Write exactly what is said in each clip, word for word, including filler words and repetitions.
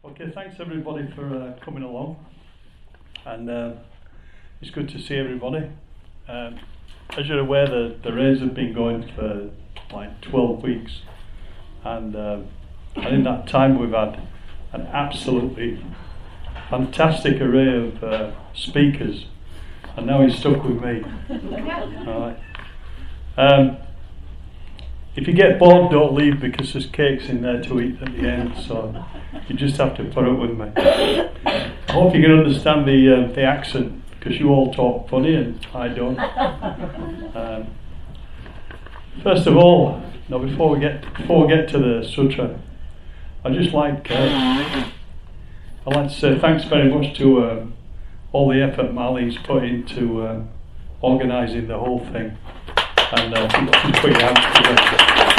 Okay, thanks everybody for uh, coming along, and uh, it's good to see everybody. Um, as you're aware, the, the rays have been going for like twelve weeks, and, uh, and in that time we've had an absolutely fantastic array of uh, speakers, and now he's stuck with me. All right. Um, If you get bored, don't leave, because there's cakes in there to eat at the end, so you just have to put up with me. I hope you can understand the uh, the accent, because you all talk funny and I don't. Um, first of all, now before we get before we get to the sutra, I just like uh, I'd like to say thanks very much to uh, all the effort Marlene's put into uh, organising the whole thing. And uh, just put your hands together.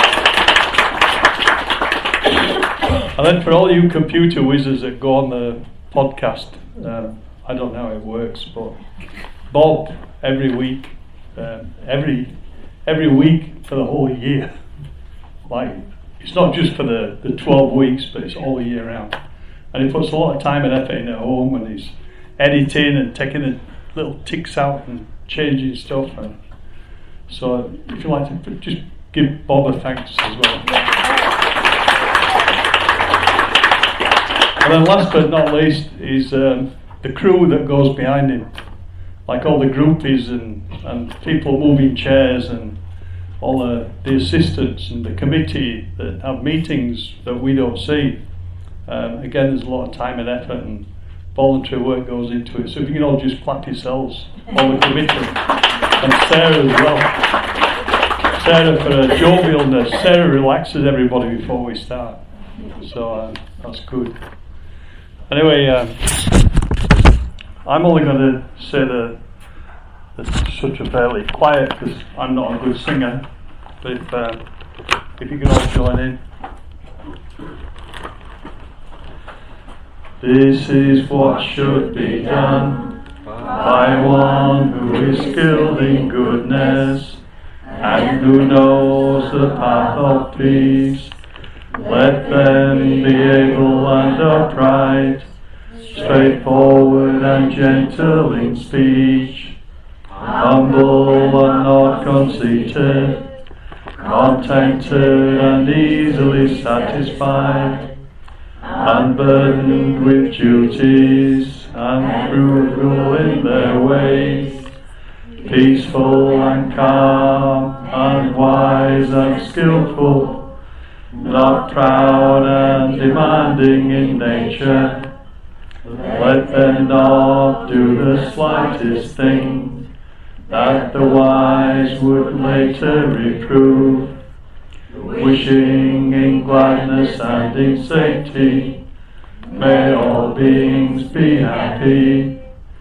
And then for all you computer whizzes that go on the podcast, um, I don't know how it works, but Bob every week, um, every every week for the whole year, like it's not just for the, the twelve weeks, but it's all the year round. And he puts a lot of time and effort in at home, and he's editing and taking the little ticks out and changing stuff. And so if you like to just give Bob a thanks as well. And then last but not least is um, the crew that goes behind him, like all the groupies and, and people moving chairs and all the, the assistants and the committee that have meetings that we don't see. Um, again, there's a lot of time and effort and voluntary work goes into it. So if you can all just clap yourselves, all the committee, and Sarah as well. Sarah for her jovialness. Sarah relaxes everybody before we start, so uh, that's good. Anyway, um, I'm only going to say the the sutra fairly quiet because I'm not a good singer. But if uh, if you can all join in. This is what should be done by one who is skilled in goodness and who knows the path of peace. Let them be able and upright, straightforward and gentle in speech, humble and not conceited, contented and easily satisfied, unburdened with duties and frugal in their ways, peaceful and calm and wise and skillful, not proud and demanding in nature. Let them not do the slightest thing that the wise would later reprove, wishing in gladness and in safety, may all beings be happy.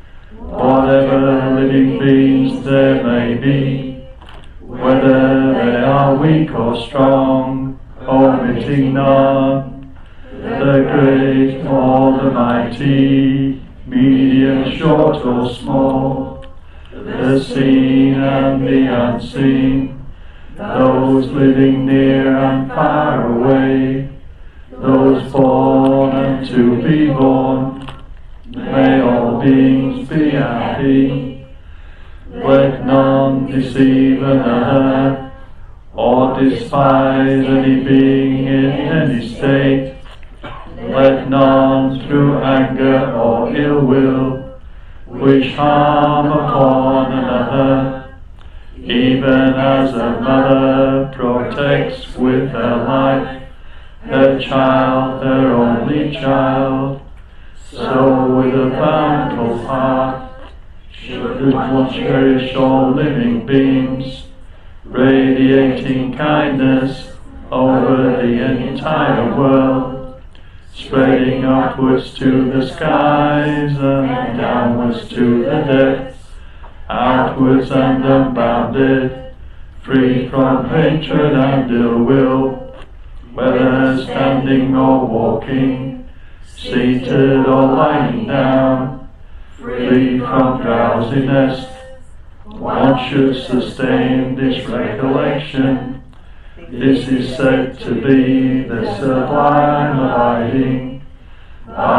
Whatever living beings there may be, whether they are weak or strong, omitting none, the great or the mighty, medium, short or small, the seen and the unseen, those living near and far away, those born and to be born, may all beings be happy. Let none deceive another, or despise any being in any state. Let none through anger or ill will wish harm upon another, even as a mother protects with her life her child, her only child, so with a bountiful heart should one cherish all living beings, radiating kindness over the entire world, spreading upwards to the skies and downwards to the depths, outwards and unbounded, free from hatred and ill will, whether standing or walking, seated or lying down, free from drowsiness. One should sustain this recollection. This is said to be the sublime abiding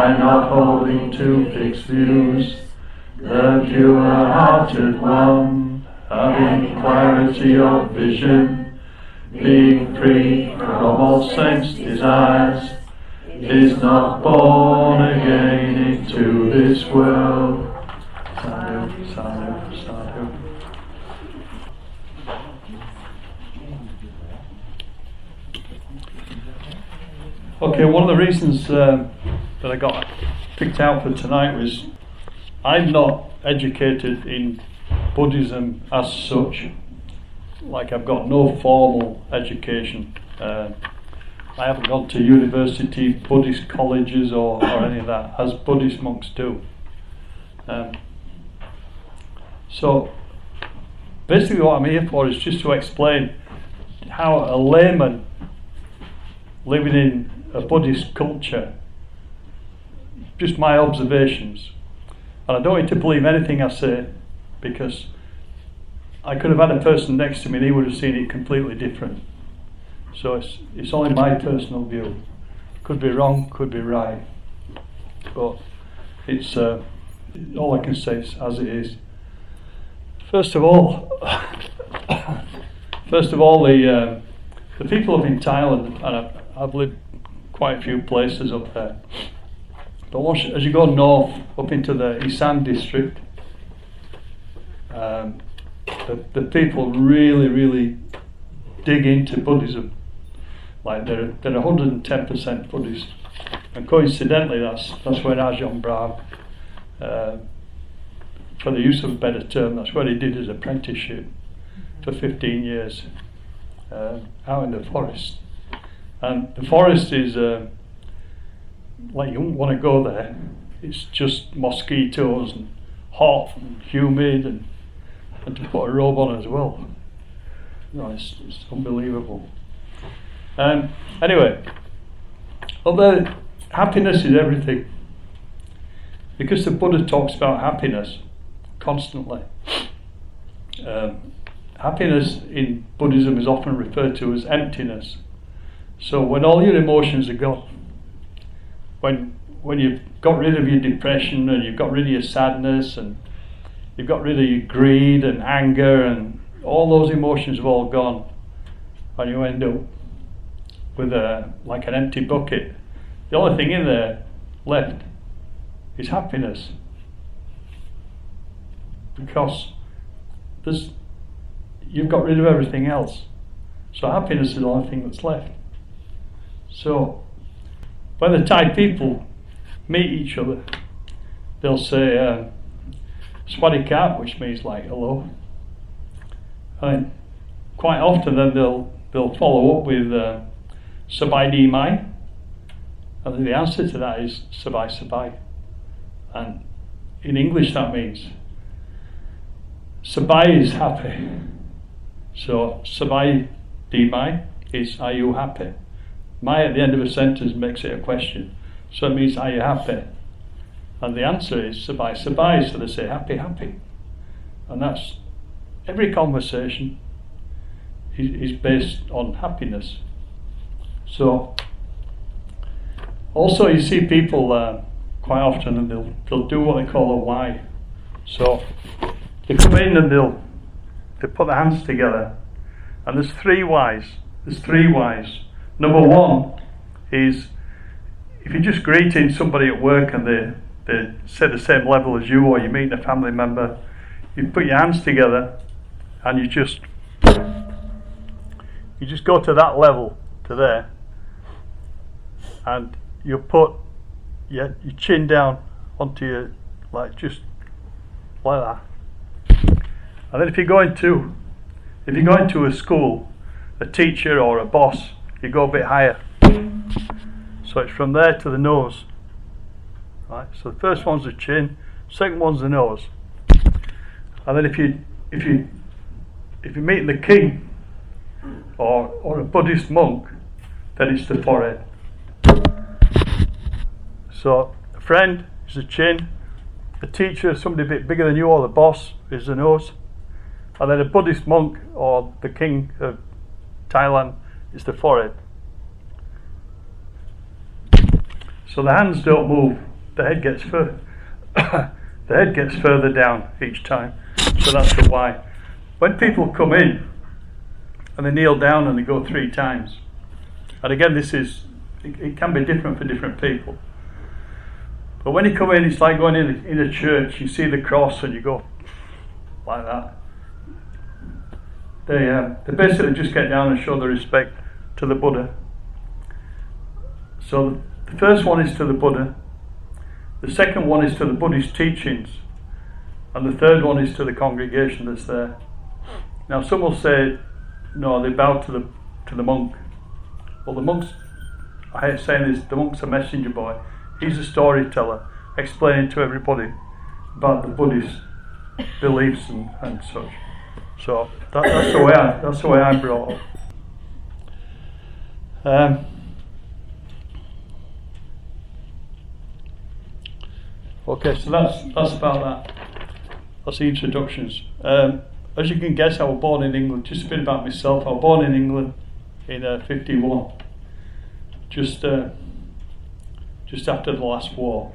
by not holding to fixed views. The pure-hearted one, having clarity of vision, being free from all sense desires, is not born again into this world. Sadhu, sadhu, sadhu. Okay, one of the reasons uh, that I got picked out for tonight was I'm not educated in Buddhism as such. Like, I've got no formal education. Uh, I haven't gone to university, Buddhist colleges or, or any of that, as Buddhist monks do. Um, so, basically what I'm here for is just to explain how a layman living in a Buddhist culture, just my observations, and I don't need to believe anything I say, because I could have had a person next to me and he would have seen it completely different. So it's it's only my personal view. Could be wrong, could be right, but it's uh, all I can say is as it is. First of all, first of all, the uh, the people up in Thailand, and I've, I've lived quite a few places up there. But once, as you go north up into the Isan district, um, the the people really, really dig into Buddhism. Like they're they're one hundred and ten percent Buddhist, and coincidentally, that's that's where Ajahn Brahm, uh, for the use of a better term, that's where he did his apprenticeship for fifteen years, uh, out in the forest. And the forest is uh, like, you wouldn't want to go there. It's just mosquitoes and hot and humid, and and to put a robe on as well. No, it's, it's unbelievable. Um, anyway, although happiness is everything, because the Buddha talks about happiness constantly. Um, happiness in Buddhism is often referred to as emptiness. So when all your emotions are gone, when when you've got rid of your depression and you've got rid of your sadness and you've got rid of your greed and anger and all those emotions have all gone, and you end up with a like an empty bucket. The only thing in there left is happiness, because there's you've got rid of everything else. So happiness is the only thing that's left. So when the Thai people meet each other, they'll say uh, Swadikap, which means like hello. And quite often then they'll they'll follow up with uh, Sabai Di Mai, and then the answer to that is Sabai Sabai. And in English that means Sabai is happy. So Sabai Di Mai is are you happy? Mai at the end of a sentence makes it a question. So it means are you happy? And the answer is Sabai Sabai, so they say happy happy. And that's every conversation is, is based on happiness. So also you see people uh, quite often, and they'll they'll do what they call a why. So they come in and they'll they put their hands together, and there's three whys. There's three whys. Number one is if you're just greeting somebody at work and they they say the same level as you, or you're meeting a family member, you put your hands together and you just you just go to that level, to there, and you put your, your chin down onto your, like just like that. And then if you go into if you go into a school, a teacher or a boss, you go a bit higher. So it's from there to the nose. Right? So the first one's the chin, second one's the nose. And then if you if you if you meet the king or or a Buddhist monk, then it's the forehead. So a friend is the chin, a teacher, somebody a bit bigger than you, or the boss is the nose, and then a Buddhist monk or the king of Thailand is the forehead. So the hands don't move the head gets further. The head gets further down each time, so that's the why. When people come in and they kneel down and they go three times, and again this is, it, it can be different for different people, but when you come in it's like going in a, in a church, you see the cross and you go like that. They, uh, they basically just get down and show their respect to the Buddha. So the first one is to the Buddha, the second one is to the Buddhist teachings, and the third one is to the congregation that's there. Now some will say, no, they bow to the to the monk. Well, the monk's, I hate saying this, the monk's a messenger boy. He's a storyteller, explaining to everybody about the Buddhist beliefs and, and such. So that, that's the way I that's the way I'm brought up. Um, Okay, so that's that's about that. That's the introductions. Um, as you can guess, I was born in England. Just a bit about myself. I was born in England in uh, fifty-one, just uh, just after the last war.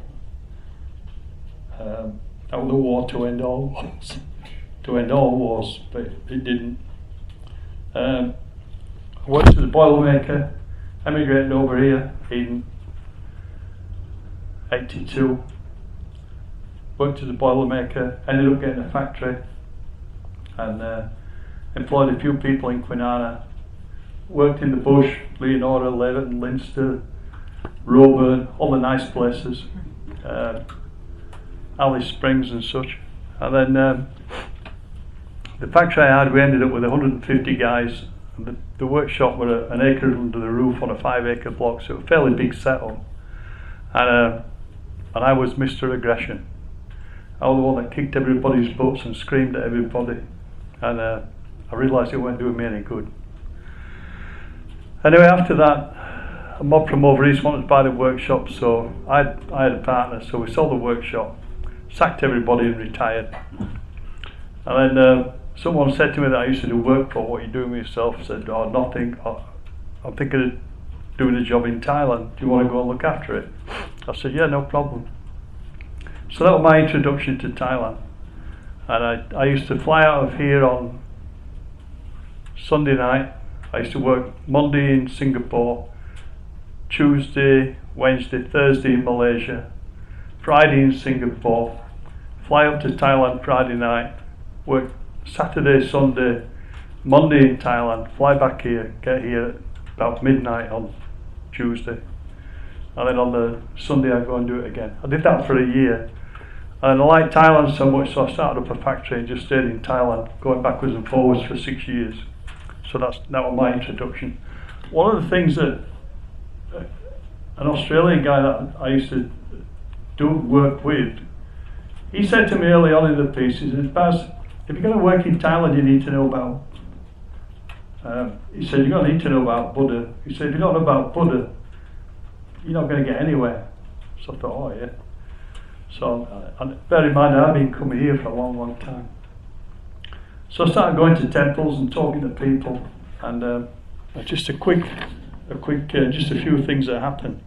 Um, that was the war to end all wars, to end all wars, but it didn't. Um, I worked as a boilermaker, emigrated over here in eighty-two. Worked as a boilermaker, ended up getting a factory, and uh, employed a few people in Kwinana. Worked in the bush, Leonora, Leverton, Leinster, Roeburn, all the nice places, uh, Alice Springs and such. And then um, the factory I had, we ended up with one hundred fifty guys. And the, the workshop were a, an acre under the roof on a five acre block, so it was a fairly big setup. And, uh, and I was Mister Aggression. I was the one that kicked everybody's butts and screamed at everybody, and uh, I realised it weren't doing me any good. Anyway, after that, a mob from over east wanted to buy the workshop, so I, I had a partner, so we sold the workshop, sacked everybody and retired. And then uh, someone said to me that I used to do work for, what are you doing with yourself? I said, oh, nothing, oh, I'm thinking of doing a job in Thailand, do you want to go and look after it? I said, yeah, no problem. So that was my introduction to Thailand, and I, I used to fly out of here on Sunday night. I used to work Monday in Singapore, Tuesday, Wednesday, Thursday in Malaysia, Friday in Singapore, fly up to Thailand Friday night, work Saturday, Sunday, Monday in Thailand, fly back here, get here at about midnight on Tuesday, and then on the Sunday I go and do it again. I did that for a year. And I liked Thailand so much, so I started up a factory and just stayed in Thailand, going backwards and forwards for six years. So that's that was my introduction. One of the things that uh, an Australian guy that I used to do work with, he said to me early on in the piece, he said, Baz, if you're going to work in Thailand, you need to know about, um, he said, you're going to need to know about Buddha. He said, if you don't know about Buddha, you're not going to get anywhere. So I thought, oh yeah. So, uh, and bear in mind, I've been coming here for a long, long time. So I started going to temples and talking to people, and uh, just a quick, a quick, uh, just a few things that happened.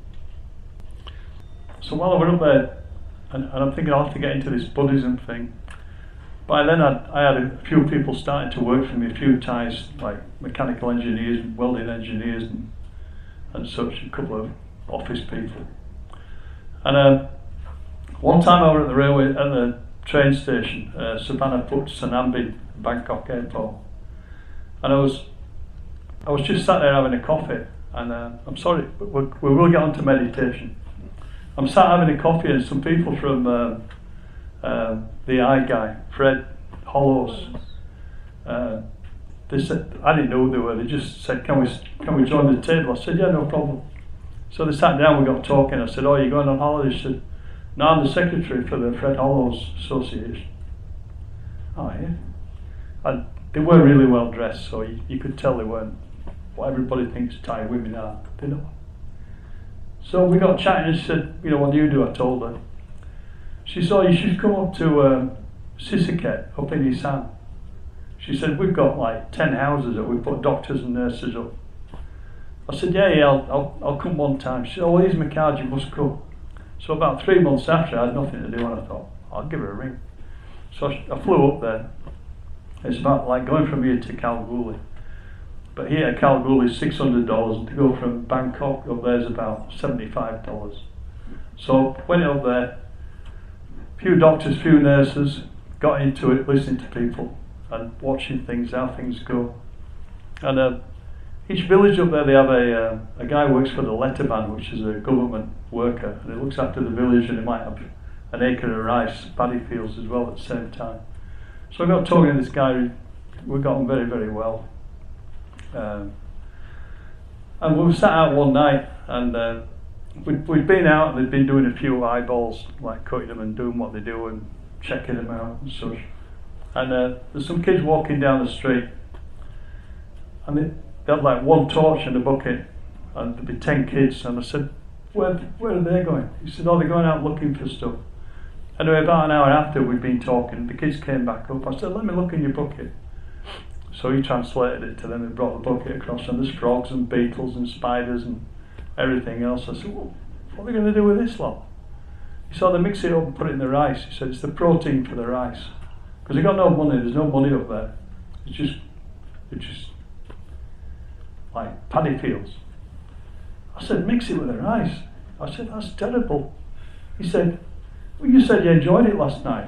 So while I was up there, and, and I'm thinking I'll have to get into this Buddhism thing. By then, I'd, I had a few people starting to work for me, a few Thais, like mechanical engineers, welding engineers, and, and such, a couple of office people. And uh, one time I was at the railway, at the train station, uh, Suvarnabhumi, Sanambi, Bangkok Airport, and I was, I was just sat there having a coffee, and uh, I'm sorry, but we, we will get on to meditation. I'm sat having a coffee, and some people from uh, uh, the I guy, Fred Hollows, uh, they said, I didn't know who they were. They just said, "Can we, can we join the table?" I said, "Yeah, no problem." So they sat down, we got talking. I said, "Oh, you're going on holiday?" She said, "No, I'm the secretary for the Fred Hollows Association." Oh, yeah. And they were really well dressed, so you, you could tell they weren't what everybody thinks Thai women are. They don't. So we got chatting, and she said, "You know, what do you do?" I told her. She said, "Oh, you should come up to um, Sisaket up in Isan." She said, "We've got like ten houses that we put doctors and nurses up." I said, "Yeah, yeah, I'll, I'll, I'll come one time." She said, "Oh, here's my card, you must come." So about three months after, I had nothing to do, and I thought, I'll give her a ring. So I, I flew up there. It's about like going from here to Kalgoorlie. But here at Kalgoorlie is six hundred dollars, and to go from Bangkok up there is about seventy-five dollars. So went up there, few doctors, few nurses, got into it, listening to people and watching things, how things go. And uh, each village up there, they have a uh, a guy who works for the Letterman, which is a government worker, and he looks after the village, and he might have an acre of rice, paddy fields as well at the same time. So I got talking to this guy, we got on very, very well. Um, and we were sat out one night, and uh, we'd, we'd been out, and they'd been doing a few eyeballs, like cutting them and doing what they do and checking them out and such. And uh, there's some kids walking down the street, and they, they had like one torch and a bucket, and there'd be ten kids, and I said, where, where are they going? He said, oh, they're going out looking for stuff. Anyway, about an hour after we'd been talking, the kids came back up. I said, let me look in your bucket. So he translated it to them and brought the bucket across, and there's frogs and beetles and spiders and everything else. I said, well, what are they going to do with this lot? He said, they mix it up and put it in the rice. He said, it's the protein for the rice. Because they got no money, there's no money up there. It's just, it's just like paddy fields. I said, mix it with the rice. I said, that's terrible. He said, well, you said you enjoyed it last night.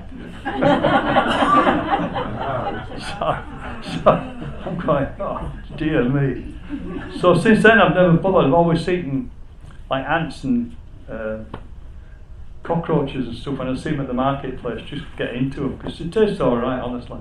so, so I'm going, oh dear me. So since then I've never bothered. I've always eaten like ants and uh, cockroaches and stuff when I see them at the marketplace, just get into them because it tastes alright, honestly.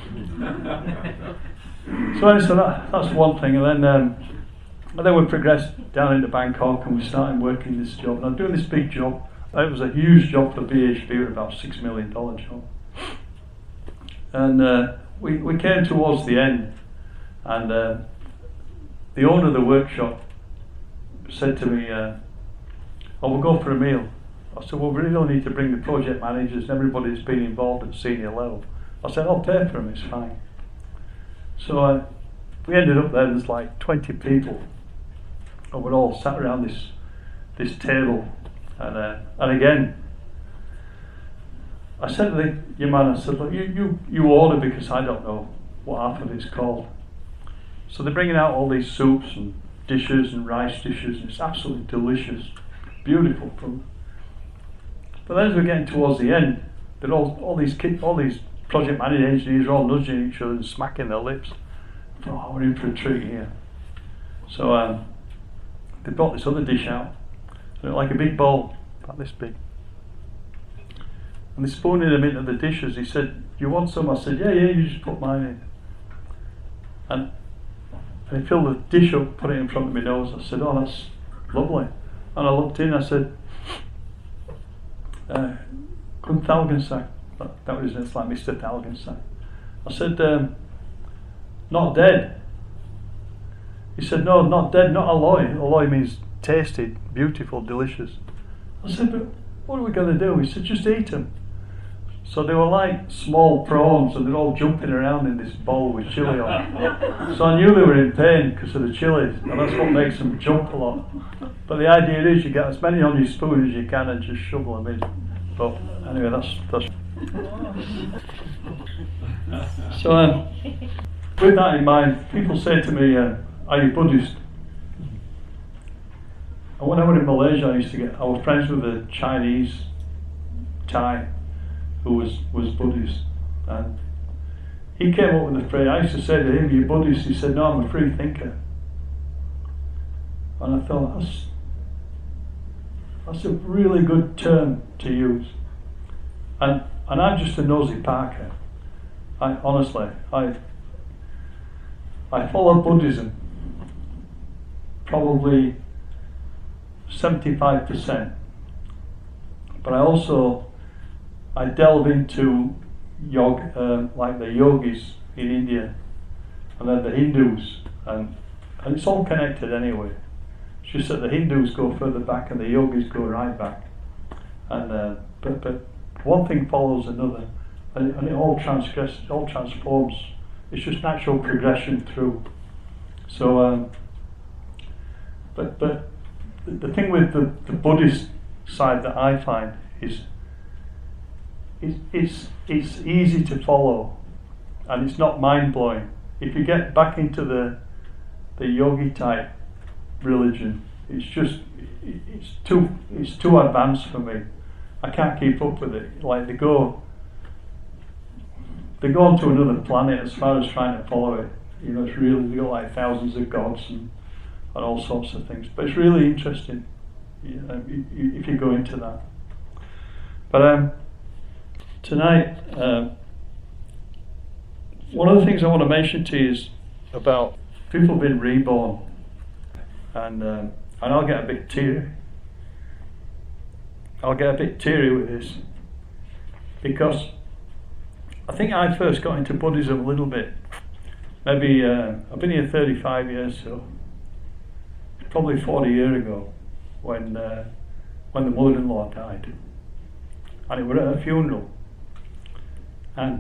So anyway, so that, that's one thing. And then um, and then we progressed down into Bangkok, and we started working this job. And I'm doing this big job. It was a huge job for B H P, about six million dollar job. And uh, we, we came towards the end, and uh, the owner of the workshop said to me, uh, oh, we'll go for a meal. I said, well, we really don't need to bring the project managers and everybody that's been involved at senior level. I said, I'll pay for them, it's fine. So uh, we ended up there, there's like twenty people, and we're all sat around this this table. And uh, and again, I said to the young man, I said, look, you, you, you order because I don't know what half of it's called. So they're bringing out all these soups and dishes and rice dishes, and it's absolutely delicious, beautiful food. But then as we're getting towards the end, they're all, all these kids, all these project manager engineers are all nudging each other and smacking their lips. I thought, oh, we're in for a treat here. So um, they brought this other dish out. Like a big bowl, about this big. And they spooned them into the dishes. He said, do you want some? I said, yeah, yeah, you just put mine in. And, and he filled the dish up, put it in front of my nose. I said, oh, that's lovely. And I looked in, I said, uh, Kun Thalgensak. That, that was his name, it's like Mister Thalgensak. I said, um, not dead. He said, no, not dead, not alloy. Alloy means tasty, beautiful, delicious. I said, but what are we going to do? He said, just eat them. So they were like small prawns, and they're all jumping around in this bowl with chili on. So I knew they were in pain because of the chili, and that's what makes them jump a lot. But the idea is you get as many on your spoon as you can and just shovel them in. But anyway, that's that's. So um, with that in mind, people say to me, uh, are you Buddhist? And when I was in Malaysia, I used to get, I was friends with a Chinese Thai who was, was Buddhist. And he came up with the phrase, I used to say to him, you're Buddhist? He said, no, I'm a free thinker. And I thought, that's, that's a really good term to use. And and I'm just a nosy Parker. I honestly, I I follow Buddhism probably seventy-five percent, but I also I delve into yoga, uh, like the yogis in India, and then the Hindus, and and it's all connected anyway. It's just that the Hindus go further back and the yogis go right back, and uh, but but one thing follows another, and it, and it all transgress, all transforms. It's just natural progression through. So, um, but but the, the thing with the, the Buddhist side that I find is it's, it's, it's easy to follow, and it's not mind-blowing. If you get back into the the yogi type religion, it's just it's too it's too advanced for me. I can't keep up with it. Like they go they go onto another planet as far as trying to follow it. You know, it's really, they got like thousands of gods and, and all sorts of things. But it's really interesting, you know, if you go into that. But um, tonight, um, one of the things I want to mention to you is about people being reborn, and um, and I'll get a bit teary. I'll get a bit teary with this because I think I first got into Buddhism a little bit. Maybe uh, I've been here thirty-five years, so probably forty years ago when uh, when the mother-in-law died, and it was at a funeral, and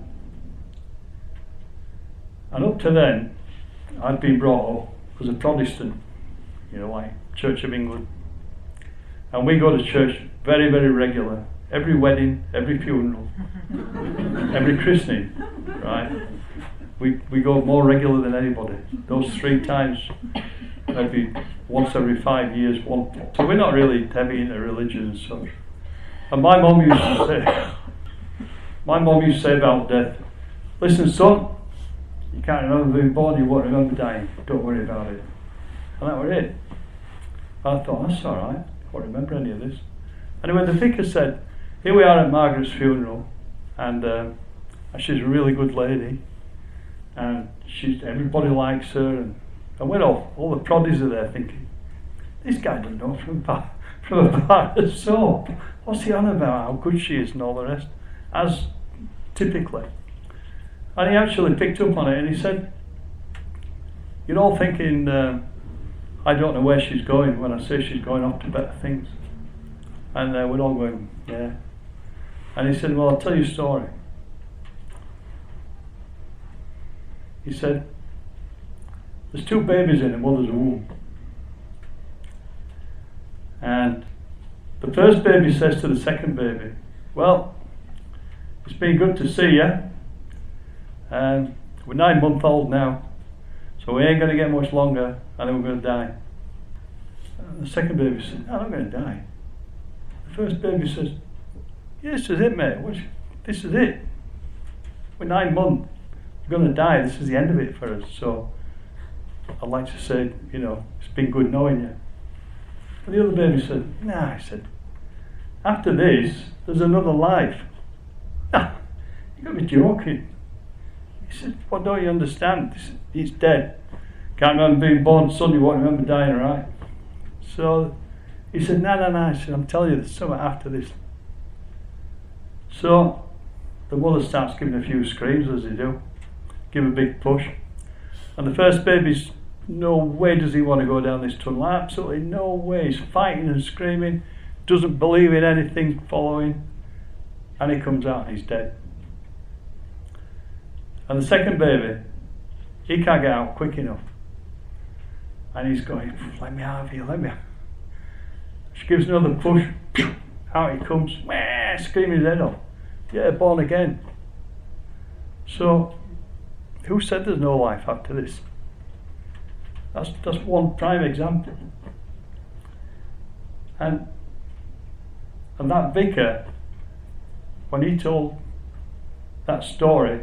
and up to then I'd been brought up as a Protestant, you know, like Church of England, and we go to church very very regular, every wedding, every funeral, every christening, right? We we go more regular than anybody. Those three times, maybe once every five years. One. So we're not really heavy into religion and such. And my mum used to say, my mum used to say about death, listen son, you can't remember being born, you won't remember dying. Don't worry about it. And that was it. I thought, that's all right. I won't remember any of this. Anyway, the vicar said, here we are at Margaret's funeral, and uh, she's a really good lady. And she's, everybody likes her, and, and we're all, all the proddies are there thinking, this guy doesn't know from a bar, from a bar of soap. What's he on about, how good she is and all the rest, as typically. And he actually picked up on it and he said, you're all thinking, uh, I don't know where she's going when I say she's going off to better things. And uh, we're all going, yeah. And he said, well, I'll tell you a story. He said, there's two babies in a mother's womb. And the first baby says to the second baby, well, it's been good to see you. And we're nine months old now, so we ain't going to get much longer, and then we're going to die. And the second baby said, I'm not going to die. The first baby says, yeah, this is it, mate. This is it. We're nine months. We're going to die. This is the end of it for us. So I'd like to say, you know, it's been good knowing you. And the other baby said, nah, I said, after this, there's another life. Ah, you got me joking. He said, what don't you understand? He's dead. Can't remember being born, son, you won't remember dying, right? So he said, no, no, no. I said, I'm telling you, there's something after this. So the mother starts giving a few screams, as they do. Give a big push. And the first baby's, no way does he want to go down this tunnel. Absolutely no way. He's fighting and screaming, doesn't believe in anything following. And he comes out and he's dead. And the second baby, he can't get out quick enough. And he's going, let me out of here, let me out. She gives another push, out he comes, screaming his head off. Yeah, born again. So, who said there's no life after this? That's that's one prime example. And and that vicar, when he told that story,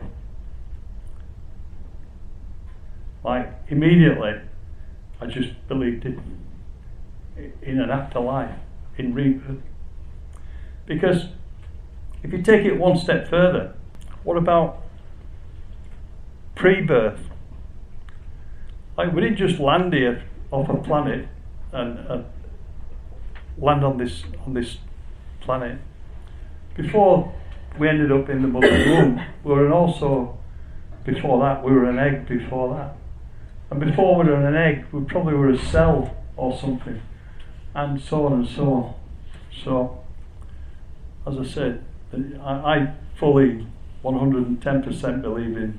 like immediately, I just believed it in an afterlife, in rebirth. Because if you take it one step further, what about pre-birth? Like, we didn't just land here off a planet and uh, land on this on this planet. Before we ended up in the mother's womb, we were also, before that, we were an egg before that. And before we were an egg, we probably were a cell or something, and so on and so on. So, as I said, I, I fully one hundred ten percent believe in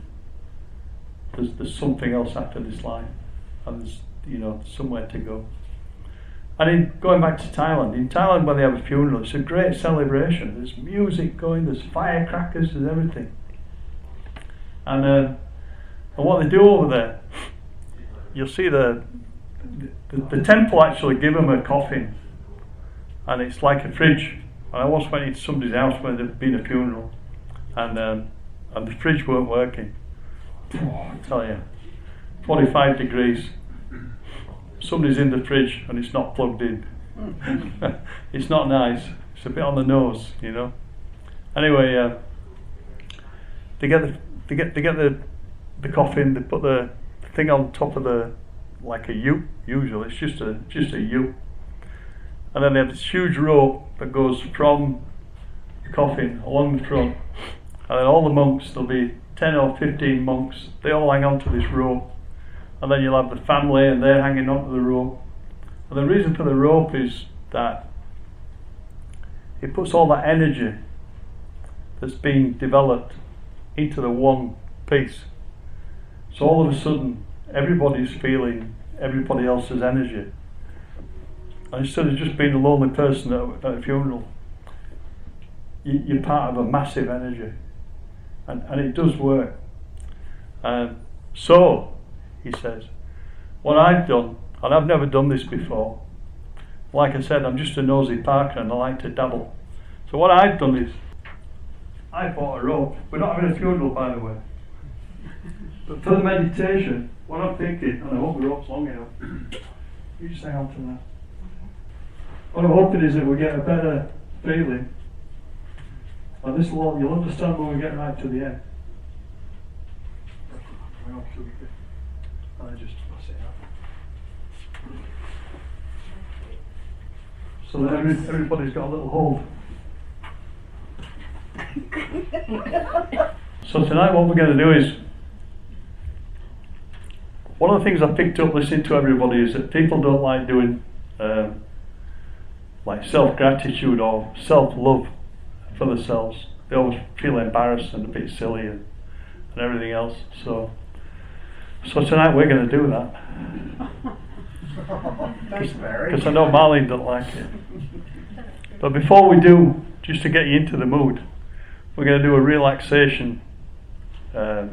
there's, there's something else after this life, and there's, you know, somewhere to go. And in going back to Thailand, in Thailand when they have a funeral, it's a great celebration. There's music going, there's firecrackers, there's everything. And, uh, and what they do over there, you'll see the, the the temple actually give them a coffin, and it's like a fridge. And I once went into somebody's house when there'd been a funeral, and um, and the fridge weren't working. Oh, I tell you, forty-five degrees. Somebody's in the fridge and it's not plugged in. It's not nice. It's a bit on the nose, you know. Anyway, uh, they get the they get they get the the coffin. They put the thing on top of the like a U. Usually, it's just a just a U. And then they have this huge rope that goes from the coffin along the front, and then all the monks. There'll be ten or fifteen monks. They all hang on to this rope. And then you'll have the family and they're hanging onto the rope. And the reason for the rope is that it puts all that energy that's being developed into the one piece. So all of a sudden, everybody's feeling everybody else's energy. And instead of just being a lonely person at a, at a funeral, you, you're part of a massive energy. And, and it does work. Um, so, he says, what I've done, and I've never done this before, like I said, I'm just a nosy Parker and I like to dabble. So what I've done is, I bought a rope. We're not having a funeral, by the way. But for the meditation, what I'm thinking, and I hope the rope's long enough, you just hang on to that. What I'm hoping is that we get a better feeling, and this will, you'll understand when we get right to the end. I just pass it out. So that every, everybody's got a little hold. So tonight what we're going to do is, one of the things I picked up listening to everybody is that people don't like doing um, like self-gratitude or self-love for themselves. They always feel embarrassed and a bit silly and, and everything else. So So tonight we're going to do that. Because I know Marlene doesn't like it. But before we do, just to get you into the mood, we're going to do a relaxation uh,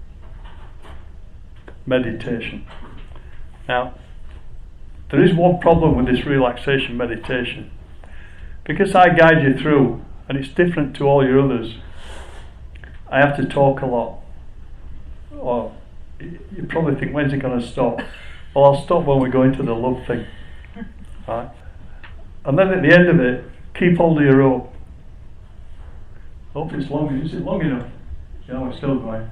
meditation. Now, there is one problem with this relaxation meditation. Because I guide you through, and it's different to all your others, I have to talk a lot. Or you probably think, when's it going to stop? Well, I'll stop when we go into the love thing. Right? And then at the end of it, keep hold of your rope. Hope it's long. Is it long enough? You know, it's still going.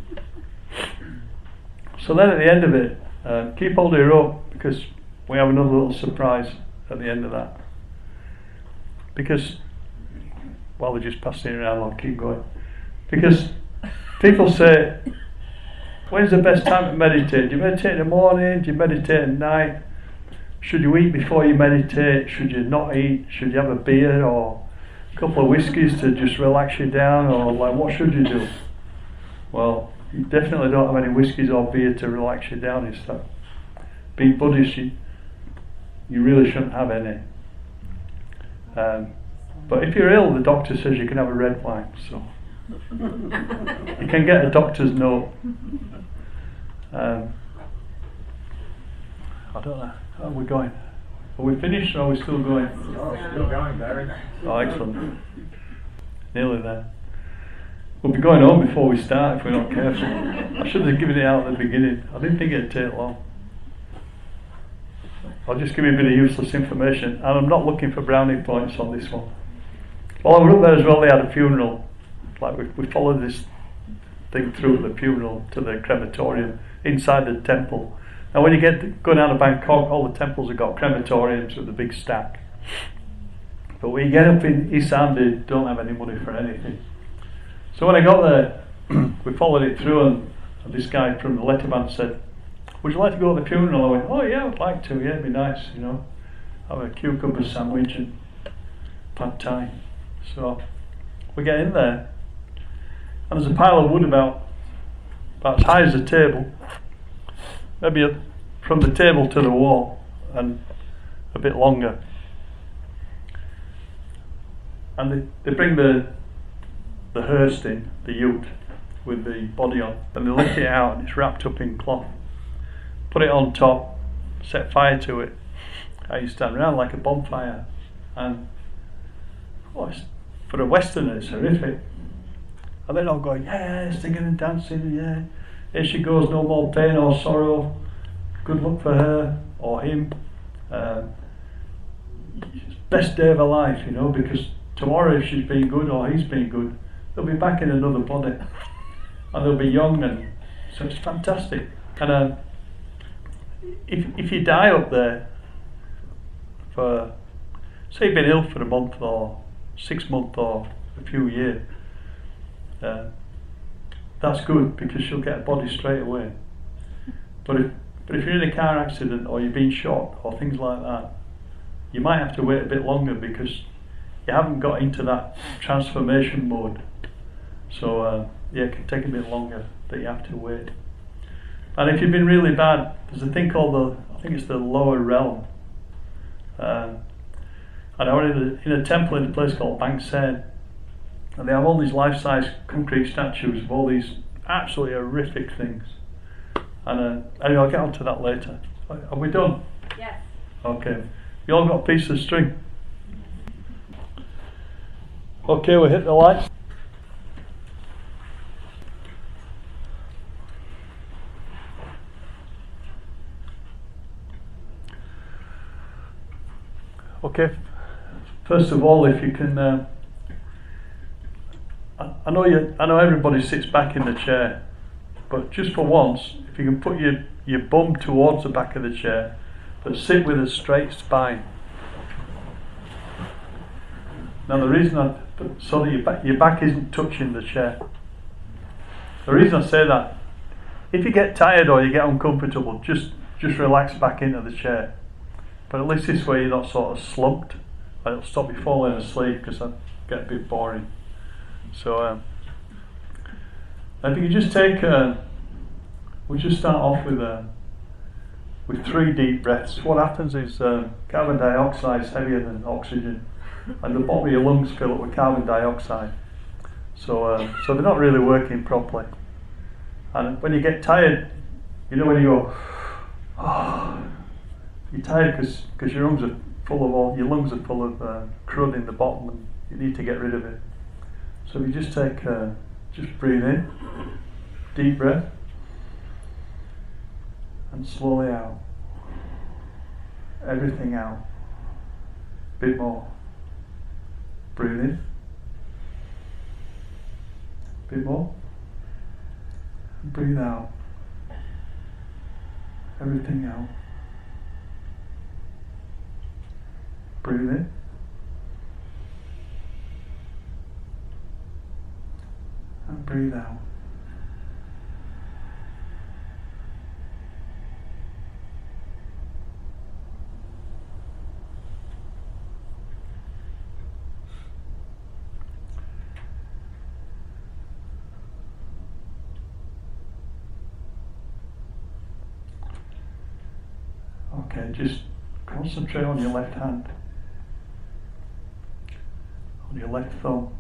So then at the end of it, uh, keep hold of your rope, because we have another little surprise at the end of that. Because, while they're just passing it around, I'll keep going. Because people say, when's the best time to meditate? Do you meditate in the morning? Do you meditate at night? Should you eat before you meditate? Should you not eat? Should you have a beer or a couple of whiskies to just relax you down? Or like, what should you do? Well, you definitely don't have any whiskies or beer to relax you down. It's that being Buddhist, you, you really shouldn't have any. Um, but if you're ill, the doctor says you can have a red wine. So you can get a doctor's note. Um, I don't know. How are we going? Are we finished or are we still going? Oh, still going, Barry. Oh, excellent. Nearly there. We'll be going home before we start if we're not careful. I should have given it out at the beginning. I didn't think it'd take long. I'll just give you a bit of useless information, and I'm not looking for brownie points on this one. While I was up there as well, they had a funeral. Like we, we followed this thing through the funeral to the crematorium inside the temple. Now when you get to, go down to Bangkok, all the temples have got crematoriums with a big stack. But when you get up in Isan, they don't have any money for anything. So when I got there, we followed it through, and, and this guy from the letterman said, would you like to go to the funeral? I went, oh yeah, I'd like to, yeah, it'd be nice, you know. Have a cucumber sandwich and pad thai. So we get in there, and there's a pile of wood about, about as high as the table, maybe a, from the table to the wall, and a bit longer. And they, they bring the the hearse in, the ute, with the body on, and they lift it out and it's wrapped up in cloth. Put it on top, set fire to it, and you stand around like a bonfire. And oh, it's, for a Westerner it's horrific. And they're all going, yeah, singing and dancing, yeah. Here she goes, no more pain or sorrow. Good luck for her or him. Uh, best day of her life, you know, because tomorrow if she's been good or he's been good, they'll be back in another body. And they'll be young, and so it's fantastic. And uh, if if you die up there for, say you've been ill for a month or six months or a few years, uh, that's good because you'll get a body straight away. But if but if you're in a car accident or you've been shot or things like that, you might have to wait a bit longer because you haven't got into that transformation mode. So uh, yeah, it can take a bit longer that you have to wait. And if you've been really bad, there's a thing called the, I think it's the lower realm. Uh, and I went in a, in a temple in a place called Bang Sen, and they have all these life-size concrete statues of all these absolutely horrific things. And uh, anyway, I'll get onto that later. Are we done? Yes. Okay. You all got a piece of string? Okay, we'll hit the lights. Okay. First of all, if you can, uh, I, I know you. I know everybody sits back in the chair, but just for once, if you can put your your bum towards the back of the chair, but sit with a straight spine. Now the reason I, so that your back, your back isn't touching the chair. The reason I say that, if you get tired or you get uncomfortable, just just relax back into the chair. But at least this way you're not sort of slumped. It'll stop you falling asleep because that get a bit boring. So um, if you can just take, uh, we'll just start off with uh, with three deep breaths. What happens is uh, carbon dioxide is heavier than oxygen, and the bottom of your lungs fill up with carbon dioxide. So uh, so they're not really working properly. And when you get tired, you know when you go, oh, you're tired because your lungs are full of all your lungs are full of uh, crud in the bottom, and you need to get rid of it. So if you just take, uh, just breathe in, deep breath, and slowly out. Everything out. Bit more. Breathe in. Bit more. And breathe out. Everything out. Breathe in. And breathe out. Okay, just concentrate on your left hand, on your left thumb,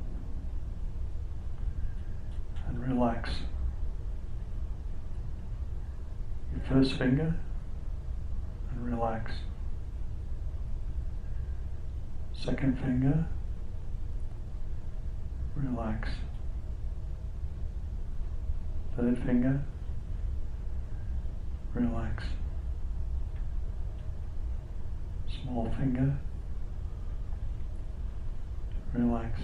and relax. Your first finger, and relax. Second finger, relax. Third finger, relax. Small finger, relax.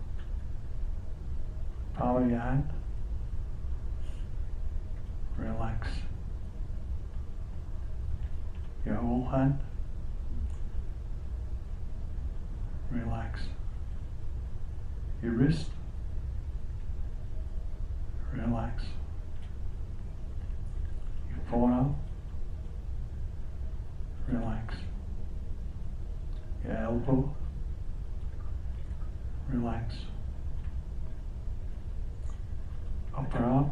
Palm of your hand, relax. Your whole hand, relax. Your wrist, relax. Your forearm, relax. Your elbow, relax. Upper arm,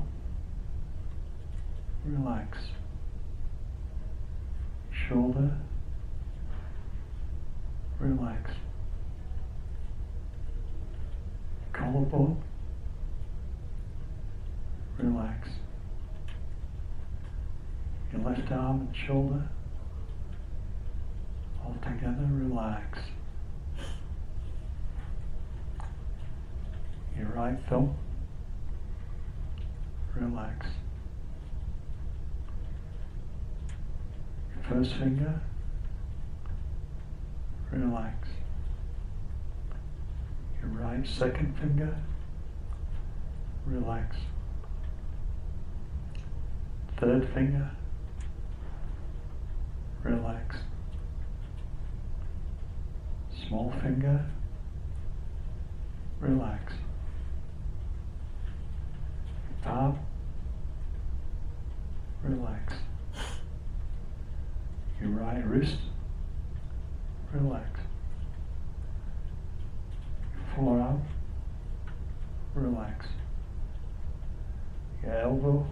relax. Shoulder, relax. Collarbone, relax. Your left arm and shoulder, all together, relax. Your right thumb, relax. Your first finger, relax. Your right second finger, relax. Third finger, relax. Small finger, relax. Palm, relax. Your right wrist, relax. Your forearm, relax. Your elbow,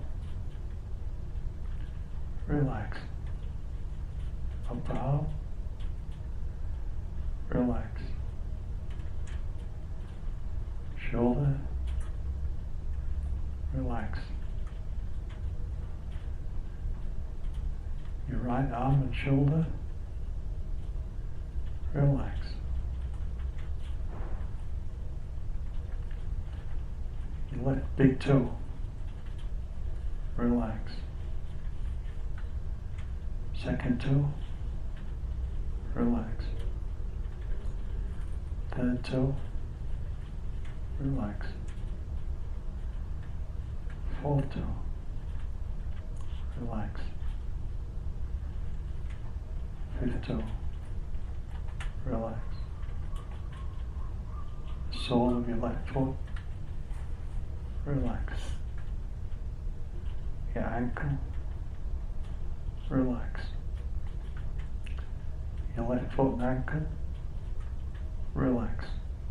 relax. Upper arm, relax. Shoulder, relax. Your right arm and shoulder, relax. Your left big toe, relax. Second toe, relax. Third toe, relax. Fourth toe, relax. Fifth toe, relax. The sole of your left foot, relax. Your ankle, relax. Your left foot and ankle, relax.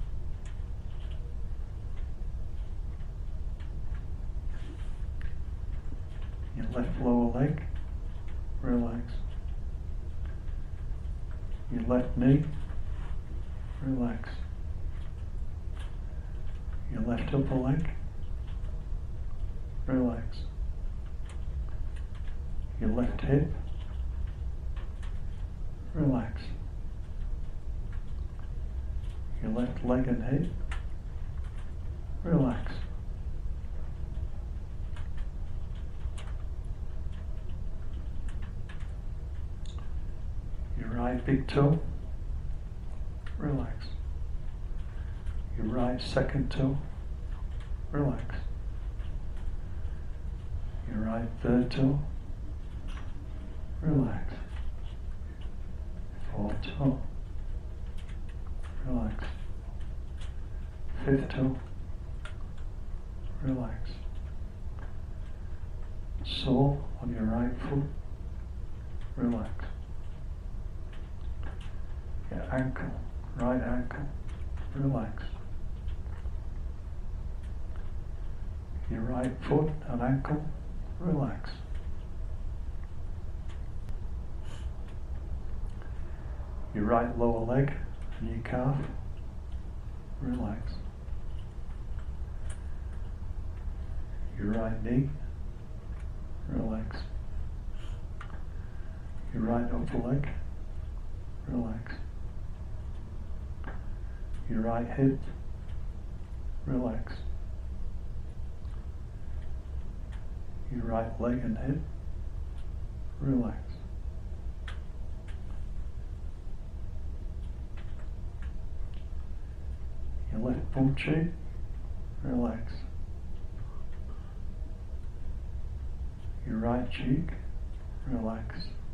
Your left lower leg, relax. Your left knee, relax. Your left upper leg, relax. Your left hip, relax. Your left leg and hip, relax. Your right big toe, relax. Your right second toe, relax. Your right third toe, relax. Fourth toe, relax. Fifth toe, relax. Sole on your right foot, relax. Your ankle, right ankle, relax. Your right foot and ankle, relax. Your right lower leg and your calf, relax. Your right knee, relax. Your right upper leg, relax. Your right hip, relax. Your right leg and hip, relax. Your left bum cheek, relax. Your right cheek, relax.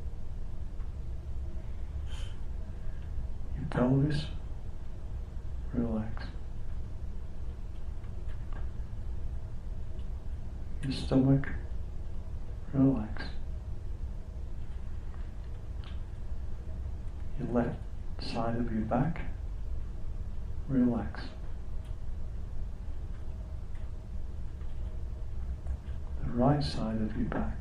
Your pelvis, relax. Your stomach, relax. Your left side of your back, relax. The right side of your back,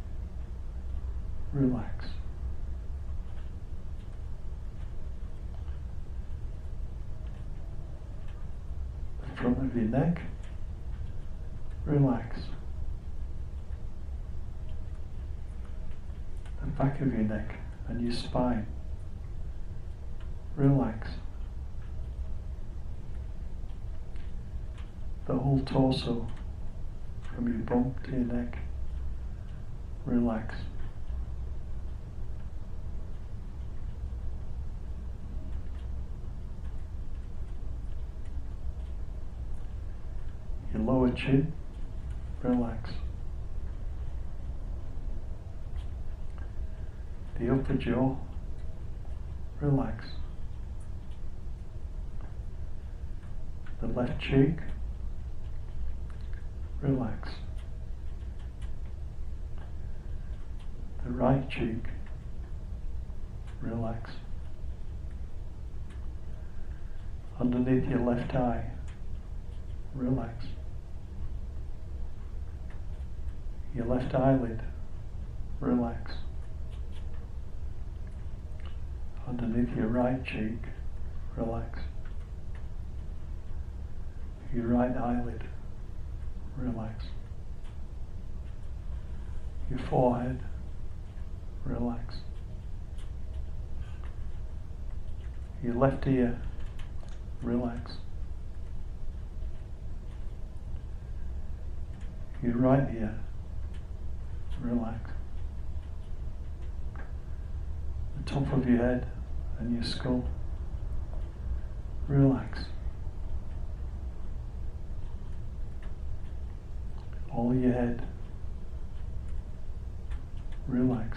relax. front of your neck, relax. The back of your neck and your spine, relax. The whole torso, from your bump to your neck, relax. Your lower chin, relax. The upper jaw, relax. The left cheek, relax. The right cheek, relax. Underneath your left eye, relax. Your left eyelid, relax. Underneath your right cheek, relax. Your right eyelid, relax. Your forehead, relax. Your left ear, relax. Your right ear, relax. The top of your head and your skull, relax. All your head, relax.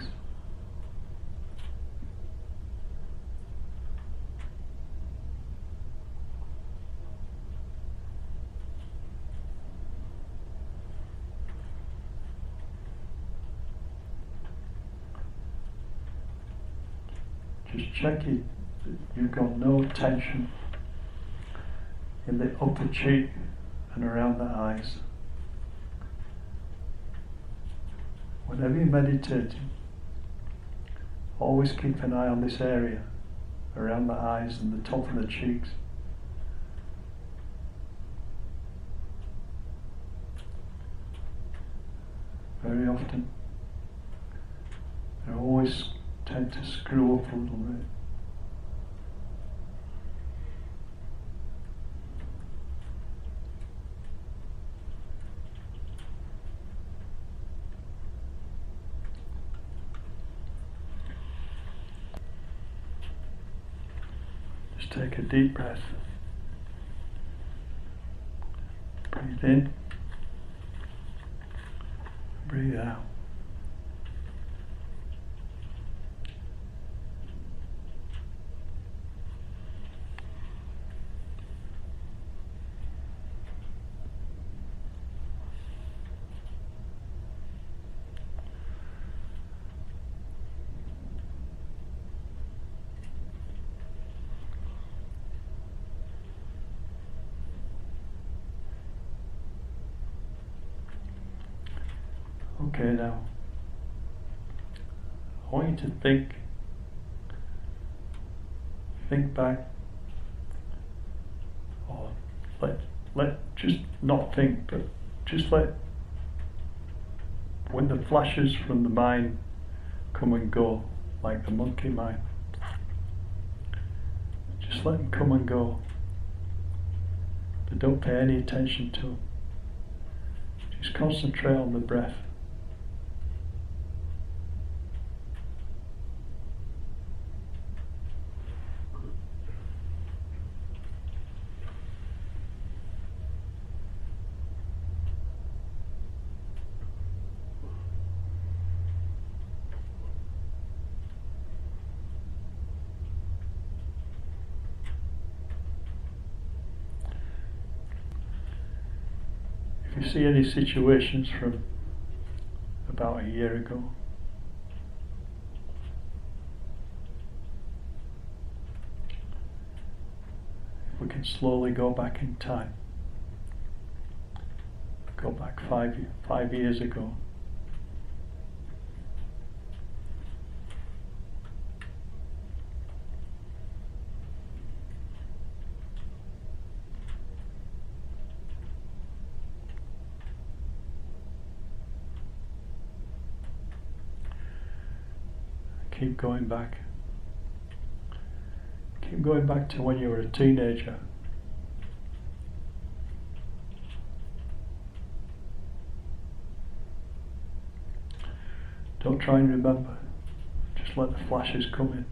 Just check it, you've got no tension in the upper cheek and around the eyes. Whenever you're meditating, always keep an eye on this area, around the eyes and the top of the cheeks. Very often, they always tend to screw up a little bit. Just take a deep breath. Breathe in. Breathe out. Okay, now I want you to think, think back, or let, let, just not think, but just let, when the flashes from the mind come and go, like the monkey mind, just let them come and go, but don't pay any attention to them. Just concentrate on the breath. If you see any situations from about a year ago, if we can slowly go back in time, go back five, five years ago, keep going back. Keep going back to when you were a teenager. Don't try and remember. Just let the flashes come in.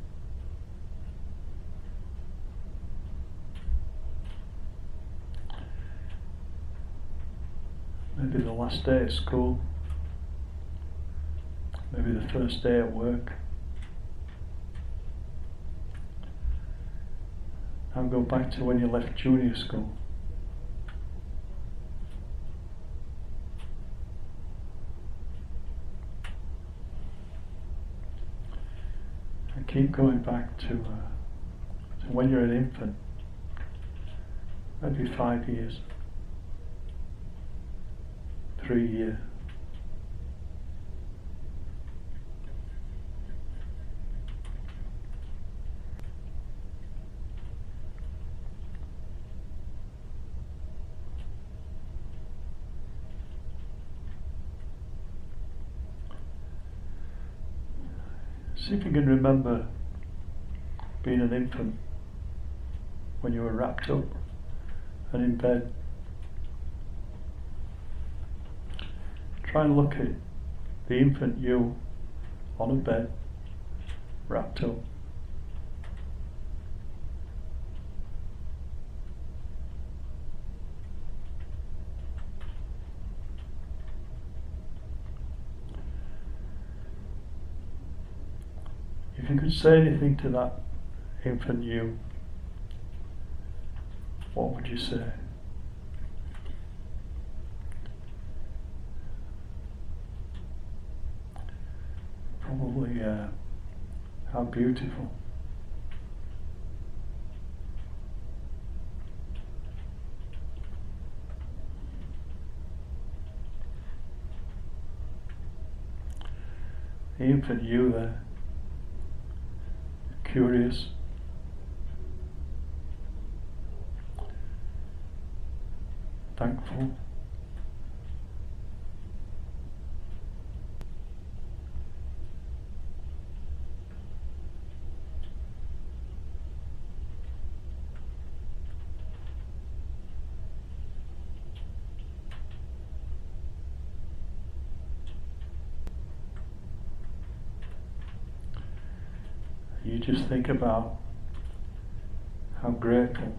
Maybe the last day at school. Maybe the first day at work. Now go back to when you left junior school. And keep going back to, uh, to when you're an infant. Maybe five years. Three years. See if you can remember being an infant when you were wrapped up and in bed. Try and look at the infant you on a bed, wrapped up. If you could say anything to that infant you, what would you say? Probably uh, how beautiful. The infant you there, curious, thankful, you just think about how grateful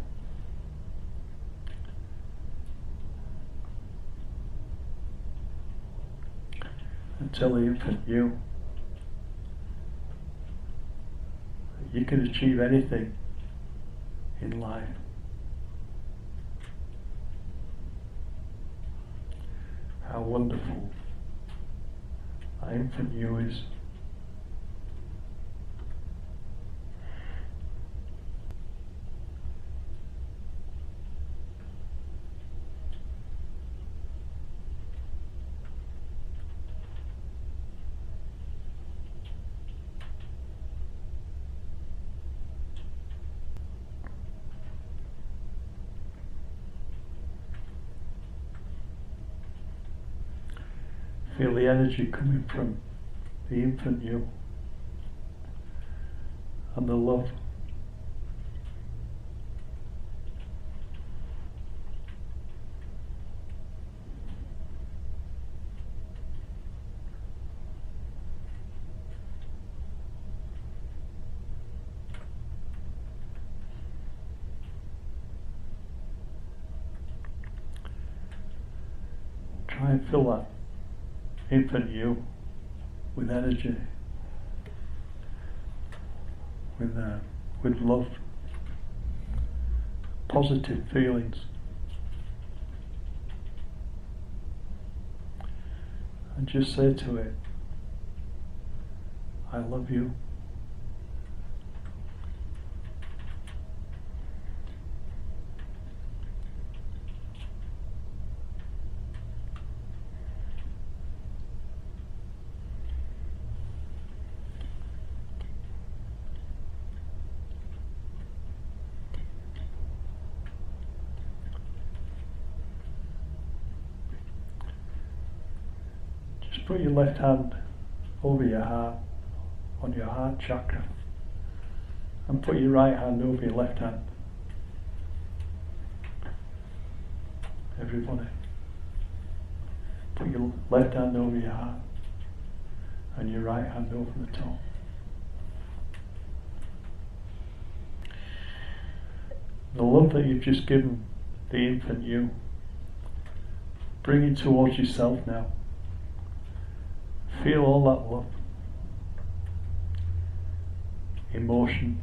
and tell the infant you that you can achieve anything in life. How wonderful that infant you is. Feel the energy coming from the infant you and the love. Try and fill that infant you with energy, with uh, with love, positive feelings, and just say to it, I love you. Put your left hand over your heart on your heart chakra. And put your right hand over your left hand. Everybody. Put your left hand over your heart and your right hand over the top. The love that you've just given the infant you, bring it towards yourself now. Feel all that love, emotion,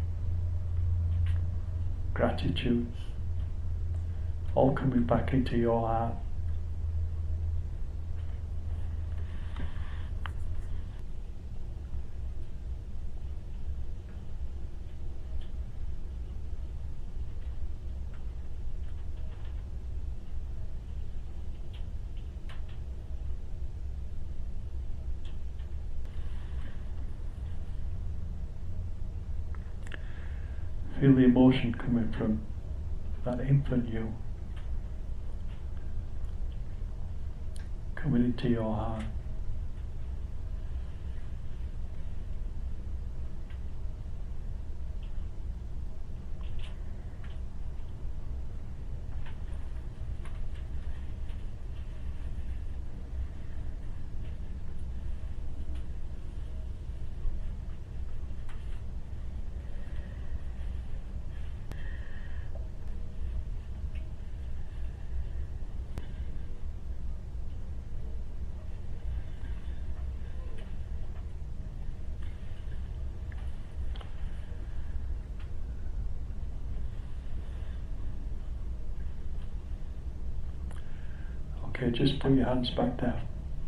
gratitude, all coming back into your heart. Feel the emotion coming from that infant you, coming into your heart. Okay, just put your hands back down.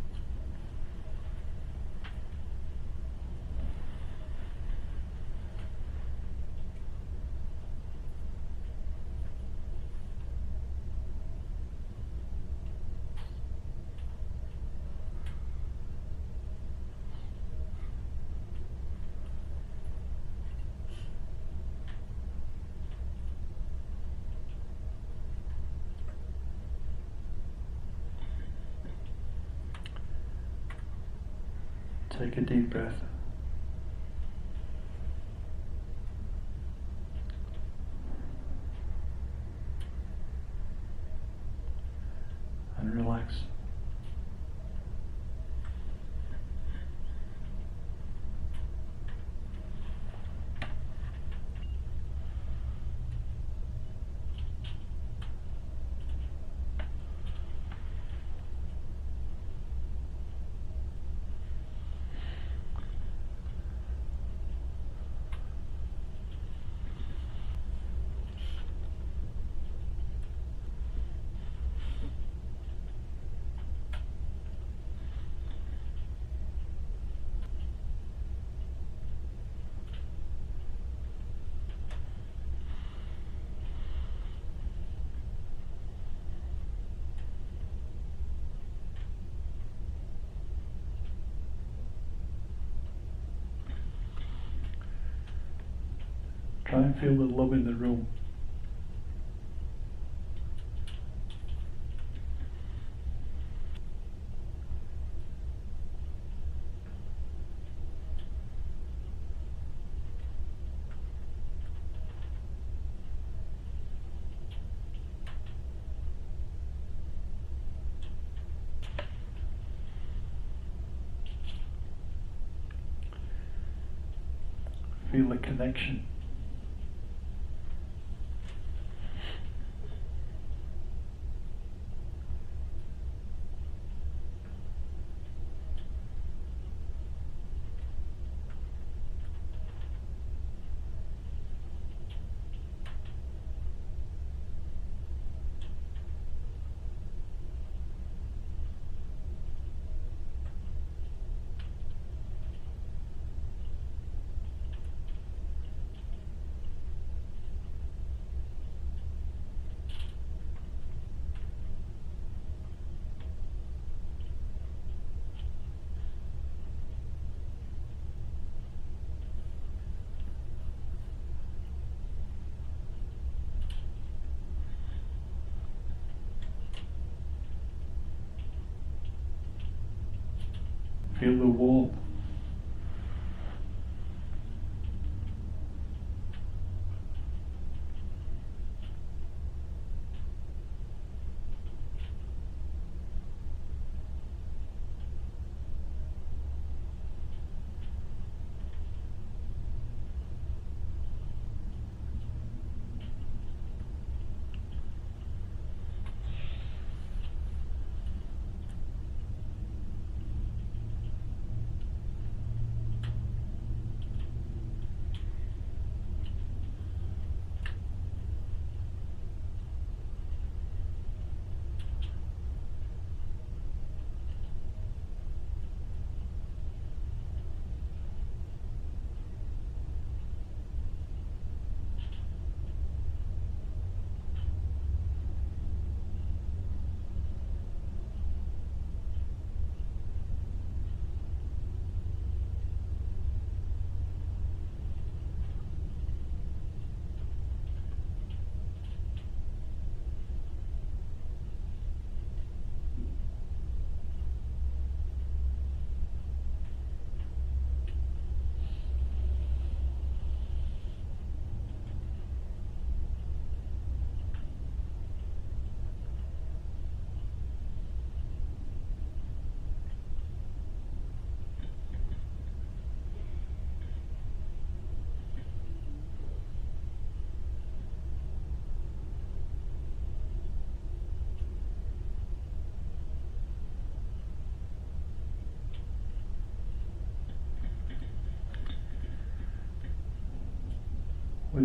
Take a deep breath. And relax. Try and feel the love in the room. Feel the connection. Feel the warmth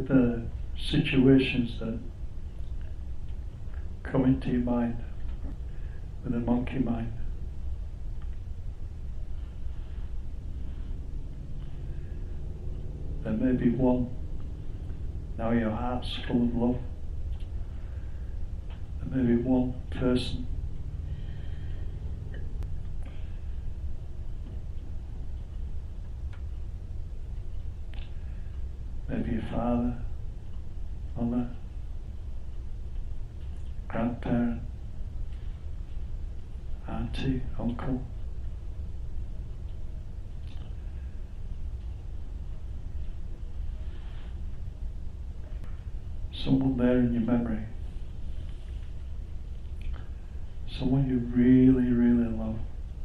with the situations that come into your mind, with the monkey mind. There may be one, now your heart's full of love. There may be one person, maybe your father, mother, grandparent, auntie, uncle. Someone there in your memory. Someone you really, really love.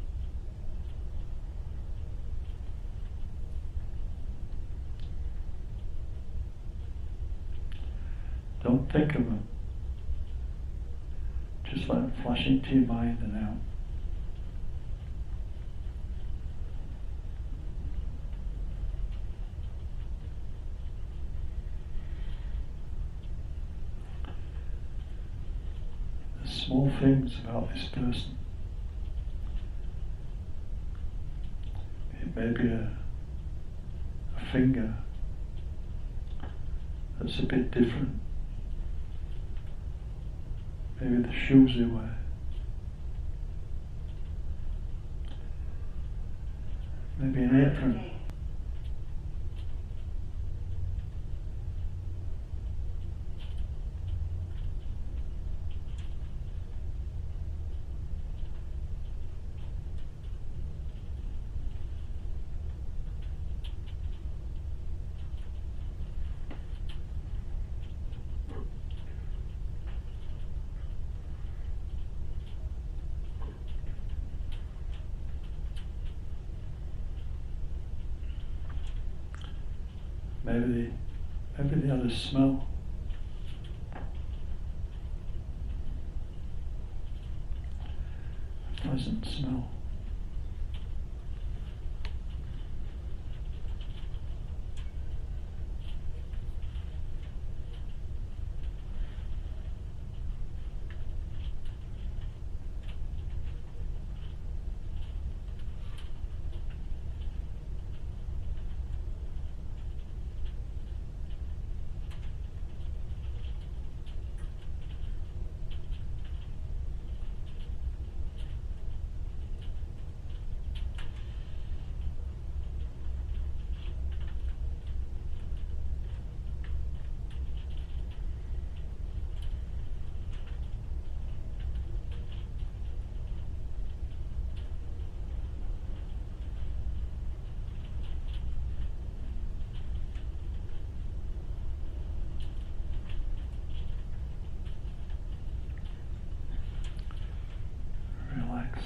Don't think of them. Just let them flash into your mind and out. There's small things about this person. It may be a, a finger that's a bit different. Maybe the shoes they wear. Maybe an apron. Maybe, maybe they had a smell. A pleasant smell. Relax.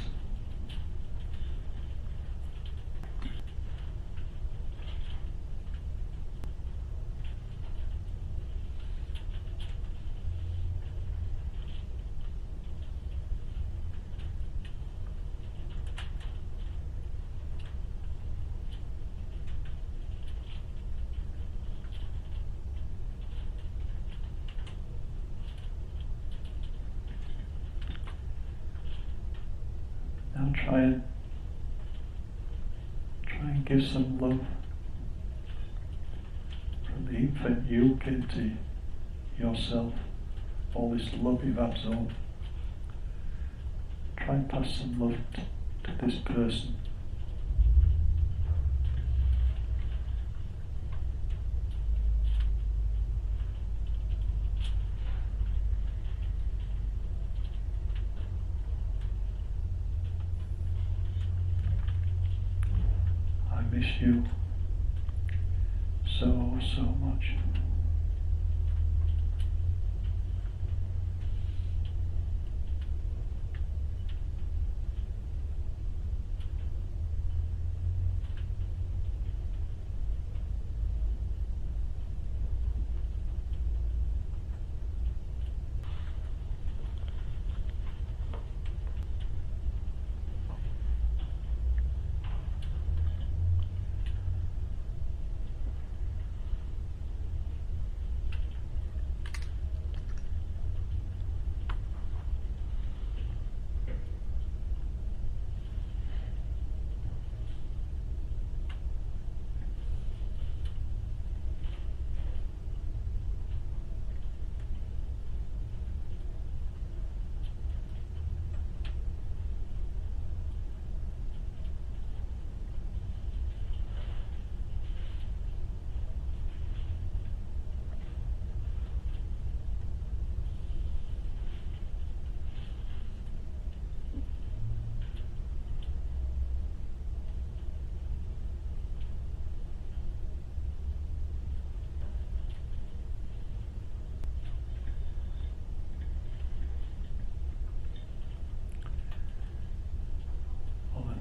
Now try and try and give some love from the infant you give to yourself. All this love you've absorbed. Try and pass some love t- to this person. I miss you so, so much.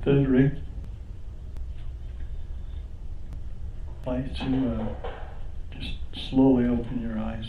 third ring. I'd like to uh, just slowly open your eyes.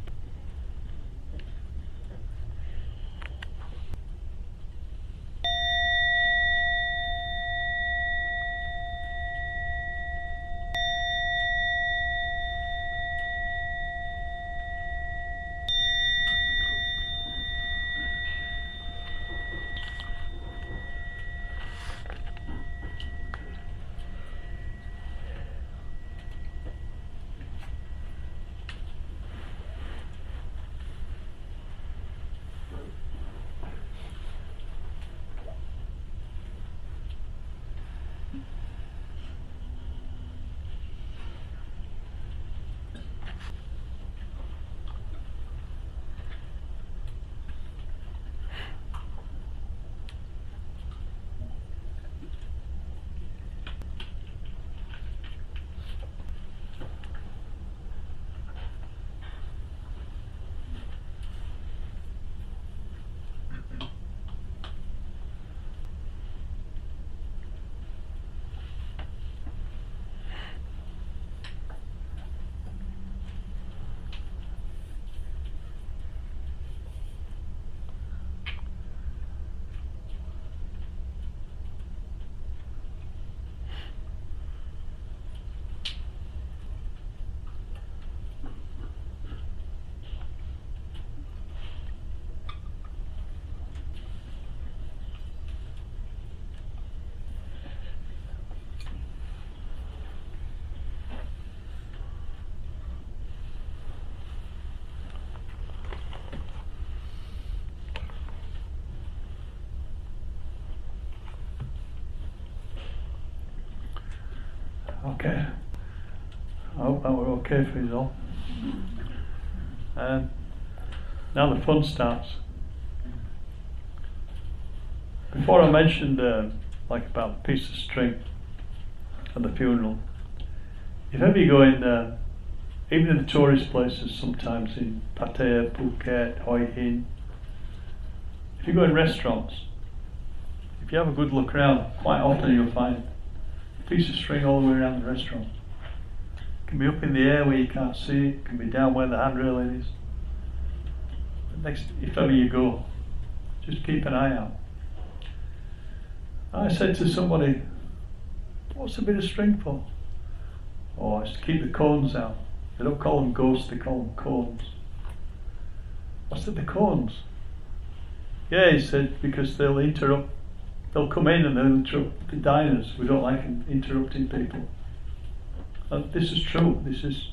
Okay. I hope that were okay for you all. Um, now the fun starts. Before I mentioned uh, like about the piece of string at the funeral, if ever you go in, uh, even in the tourist places, sometimes in Pattaya, Phuket, Hoi Hin, if you go in restaurants, if you have a good look around, quite often you'll find a piece of string all the way around the restaurant. It can be up in the air where you can't see it, it can be down where the handrail is. But next, if ever you go, just keep an eye out. I said to somebody, what's a bit of string for? Oh, it's to keep the cones out. They don't call them ghosts, they call them cones. I said, the cones? Yeah, he said, because they'll interrupt, they'll come in and they'll interrupt the diners. We don't like interrupting people. And this is true. This is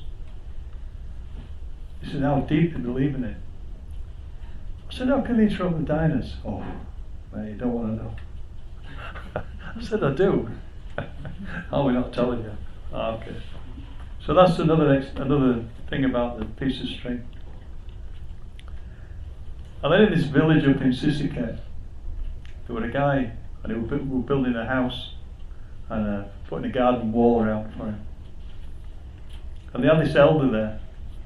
this is how deep they believe in it. I said, how can they interrupt the diners? Oh, man, you don't want to know. I said, I do. Oh, we're not telling you. Oh, okay. So that's another ex- another thing about the piece of string. And then in this village up in Sisiket, there was a guy, and they were, bu- were building a house and uh, putting a garden wall around for him. And they had this elder there,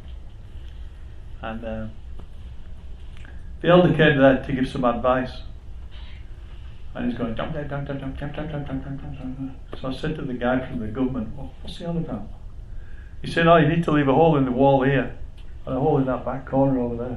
and uh, the elder came there to give some advice. And he's going, jump, jump, jump, jump, jump, jump, jump, jump, jump, jump, jump. So I said to the guy from the government, well, what's he on about? He said, oh, you need to leave a hole in the wall here, and a hole in that back corner over there.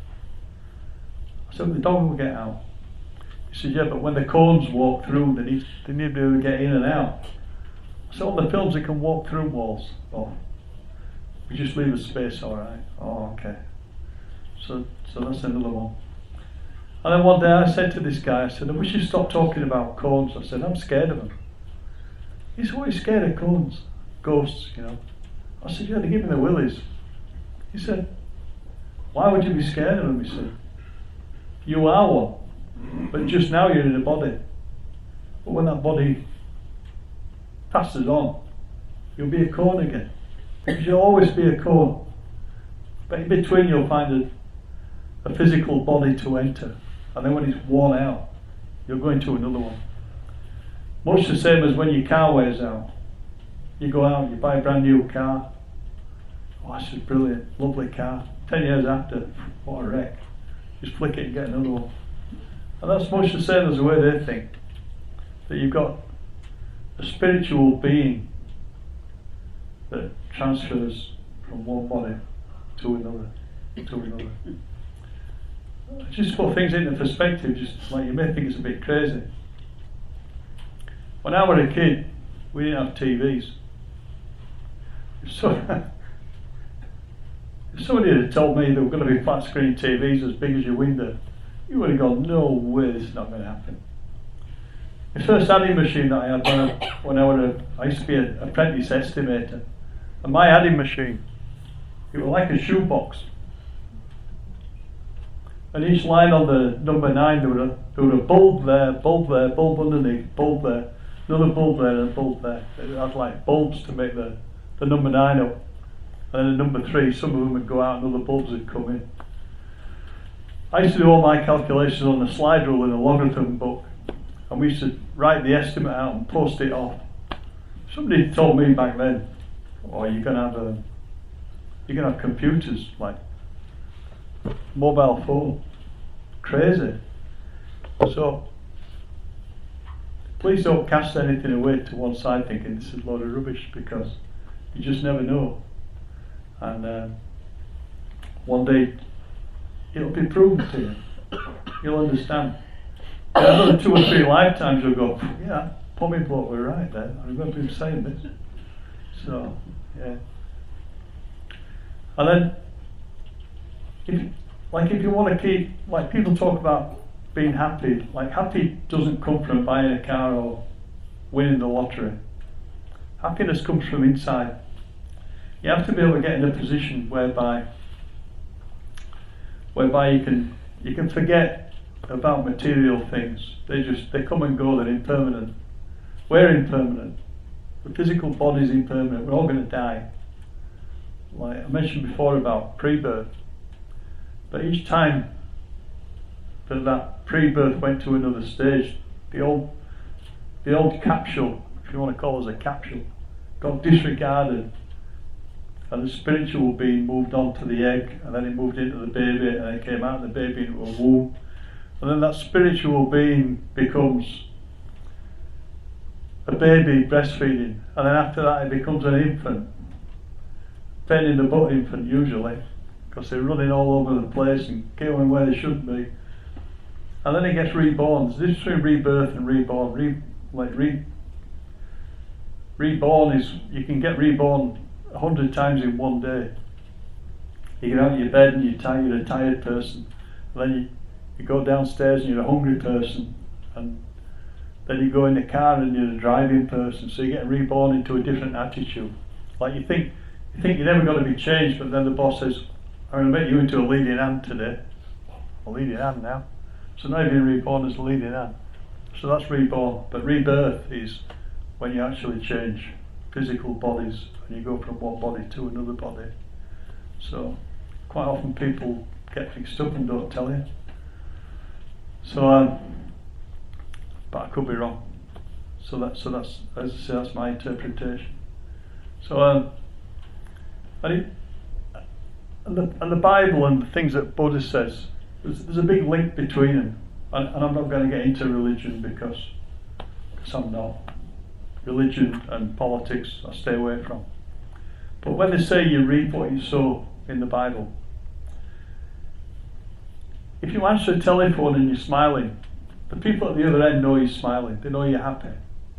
I said, the dog will get out. He said, yeah, but when the cones walk through, they need, they need to be able to get in and out. I said, on the films they can walk through walls. Oh, we just leave a space, all right. Oh, okay. So, so that's another one. And then one day I said to this guy, I said, I wish you'd stop talking about cones. I said, I'm scared of them. He said, what are you scared of cones? Ghosts, you know. I said, yeah, they give me the willies. He said, why would you be scared of them? He said, you are one, but just now you're in a body. But when that body passes on, you'll be a cone again. Because you'll always be a cone. But in between you'll find a, a physical body to enter. And then when it's worn out, you're going to another one. Much the same as when your car wears out. You go out, you buy a brand new car. Oh, this is brilliant, lovely car. Ten years after, what a wreck. Just flick it and get another one. And that's much the same as the way they think. that you've got a spiritual being that transfers from one body to another, to another. Just put things into perspective, just like you may think it's a bit crazy. When I was a kid, we didn't have T Vs. If, so, if somebody had told me there were going to be flat screen T Vs as big as your window, you would have gone, no way, this is not going to happen. The first adding machine that I had when I, when I was a, I used to be an apprentice estimator, and my adding machine, it was like a shoebox. And each line on the number nine, there was a, there was a bulb there, bulb there, bulb underneath, bulb there, another bulb there, and a bulb there. It had like bulbs to make the, the number nine up. And then the number three, some of them would go out and other bulbs would come in. I used to do all my calculations on the slide rule in a logarithm book. And we used to write the estimate out and post it off. Somebody told me back then, oh, you're going to have a, you're going to have computers, like mobile phone. Crazy. So, please don't cast anything away to one side thinking this is a load of rubbish, because you just never know. And uh, one day it'll be proven to you. You'll understand. And another two or three lifetimes you'll go, yeah, Pommy bloke were right there. I remember him saying this. So, yeah. And then, if, like if you want to keep, like people talk about being happy, like happy doesn't come from buying a car or winning the lottery. Happiness comes from inside. You have to be able to get in a position whereby whereby you can you can forget about material things. They just they come and go, they're impermanent. We're impermanent. The physical body's impermanent, we're all gonna die. Like I mentioned before about pre-birth. But each time that that pre-birth went to another stage, the old the old capsule, if you want to call it a capsule, got disregarded, and the spiritual being moved on to the egg, and then it moved into the baby, and then it came out of the baby into a womb, and then that spiritual being becomes a baby breastfeeding, and then after that it becomes an infant, pain in the butt infant usually, because they're running all over the place and going where they shouldn't be. And then it gets reborn. There's this between rebirth and reborn. Re, like re, reborn is, you can get reborn a hundred times in one day. You get out of your bed and you're tired, you're a tired person. And then you, you go downstairs and you're a hungry person. And then you go in the car and you're a driving person. So you get reborn into a different attitude. Like you think, you think you're never going to be changed, but then the boss says, I'm going to make you into a leading hand today. A leading hand now. So now you've been reborn as a leading hand. So that's reborn. But rebirth is when you actually change physical bodies and you go from one body to another body. So quite often people get mixed up and don't tell you. So, um, but I could be wrong. So that, so that's, as I say, that's my interpretation. So, um, and, it, and, the, and the Bible and the things that Buddha says, there's, there's a big link between them. And, and I'm not going to get into religion because, because I'm not. Religion and politics I stay away from. But when they say you reap what you sow in the Bible, if you answer a telephone and you're smiling, the people at the other end know you're smiling. They know you're happy.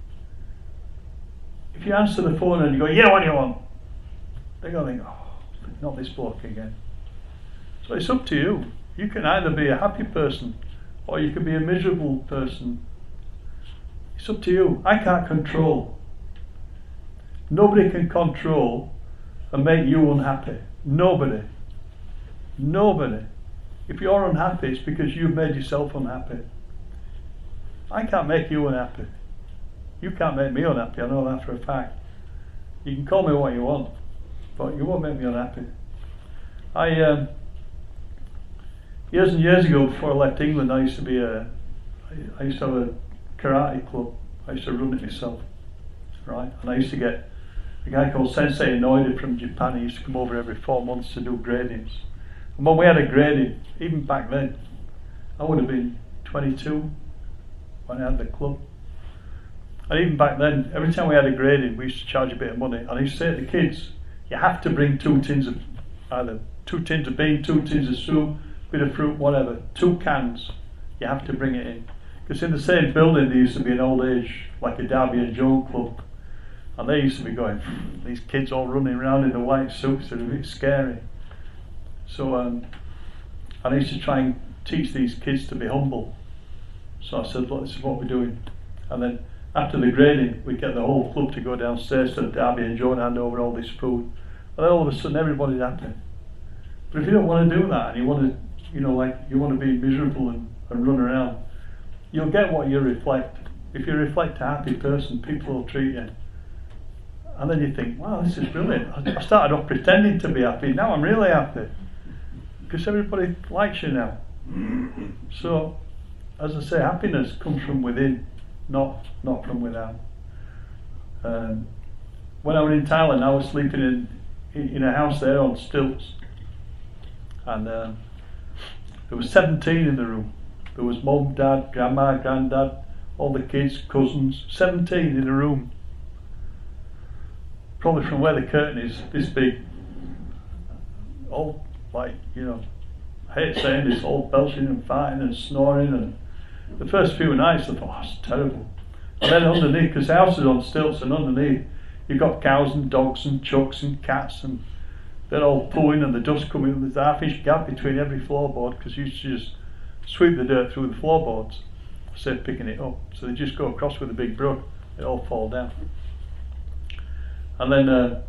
If you answer the phone and you go, yeah, what do you want? They're going to think, oh, not this bloke again. So it's up to you. You can either be a happy person or you can be a miserable person. It's up to you. I can't control. Nobody can control and make you unhappy. Nobody. Nobody. If you're unhappy, it's because you've made yourself unhappy. I can't make you unhappy. You can't make me unhappy, I know that for a fact. You can call me what you want, but you won't make me unhappy. I, um, years and years ago, before I left England, I used to be a, I, I used to have a karate club. I used to run it myself, right? And I used to get a guy called Sensei Inoue from Japan. He used to come over every four months to do gradings. And when we had a grading, even back then, I would have been twenty-two when I had the club. And even back then, every time we had a grading, we used to charge a bit of money. And I used to say to the kids, you have to bring two tins of, either two tins of beans, two tins of soup, bit of fruit, whatever, two cans, you have to bring it in. Because in the same building there used to be an old age, like a Derby and Joan club. And they used to be going, these kids all running around in the white suits, they're a bit scary. So um, I used to try and teach these kids to be humble. So I said, look, this is what we're doing. And then after the grading, we'd get the whole club to go downstairs to the Derby and Joan and hand over all this food. And then all of a sudden everybody's happy. But if you don't want to do that, and you want to, you know, like, you want to be miserable and, and run around, you'll get what you reflect. If you reflect a happy person, people will treat you. And then you think, wow, this is brilliant. I started off pretending to be happy, now I'm really happy. Because everybody likes you now. So, as I say, happiness comes from within, not not from without. Um, when I was in Thailand, I was sleeping in in a house there on stilts. And uh, there was seventeen in the room. There was mum, dad, grandma, granddad, all the kids, cousins, seventeen in a room. Probably from where the curtain is, this big. All like, you know, I hate saying this, all belching and fighting and snoring. And the first few nights I thought, oh, that's terrible. And then underneath, because the house is on stilts, and underneath you've got cows and dogs and chucks and cats, and they're all pooing and the dust coming. There's a half inch gap between every floorboard, because you used to just sweep the dirt through the floorboards instead of picking it up. So they just go across with a big brush, it all fall down. And then uh,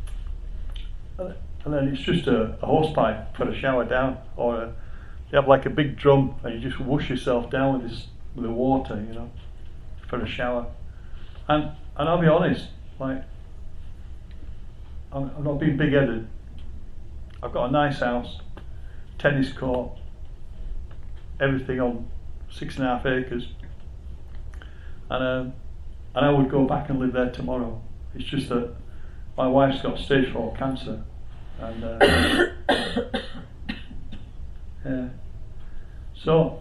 and then it's just a, a hose pipe for a shower down, or a, you have like a big drum and you just wash yourself down with this with the water, you know, for a shower. And and I'll be honest, like, I'm, I'm not being big-headed. I've got a nice house, tennis court, everything on six and a half acres, and uh, and I would go back and live there tomorrow. It's just that my wife's got stage four cancer, and uh, yeah. So,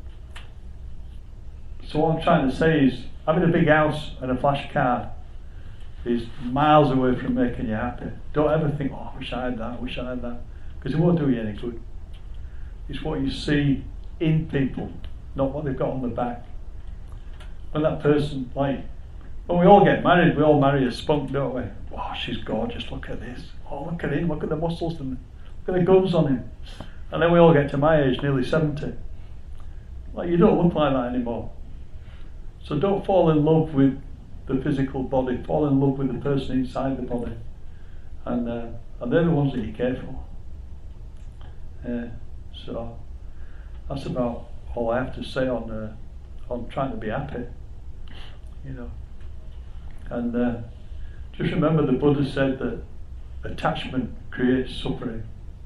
so what I'm trying to say is, having a big house and a flash car is miles away from making you happy. Don't ever think, oh, I wish I had that, I wish I had that, because it won't do you any good. It's what you see in people, not what they've got on the back. When that person, like, when we all get married, we all marry a spunk, don't we? Wow, she's gorgeous, look at this. Oh, look at him, look at the muscles and look at the guns on him. And then we all get to my age, nearly seventy. Like, you don't look like that anymore. So don't fall in love with the physical body, fall in love with the person inside the body. And, uh, and they're the ones that you care for. Uh, so that's about all I have to say on uh, on trying to be happy, you know. And uh, just remember, the Buddha said that attachment creates suffering.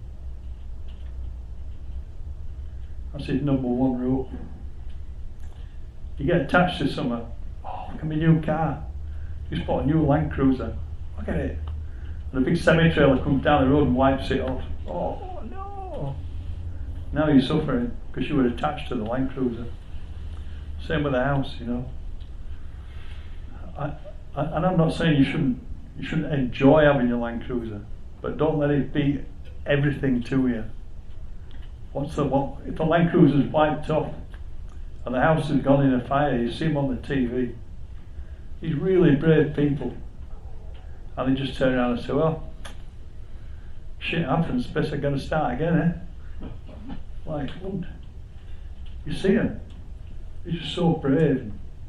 That's his number one rule. You get attached to someone. Oh, look at my new car. Just bought a new Land Cruiser. Look at it. And a big semi-trailer comes down the road and wipes it off. Oh no! Now you're suffering because you were attached to the Land Cruiser. Same with the house, you know. I, I, and I'm not saying you shouldn't you shouldn't enjoy having your Land Cruiser, but don't let it be everything to you. Once the what, if the Land Cruiser's wiped off and the house has gone in a fire, you see them on the T V. These really brave people, and they just turn around and say, "Well, shit happens. Best I got to start again, eh?" Like, wouldn't you see them? They're just so brave.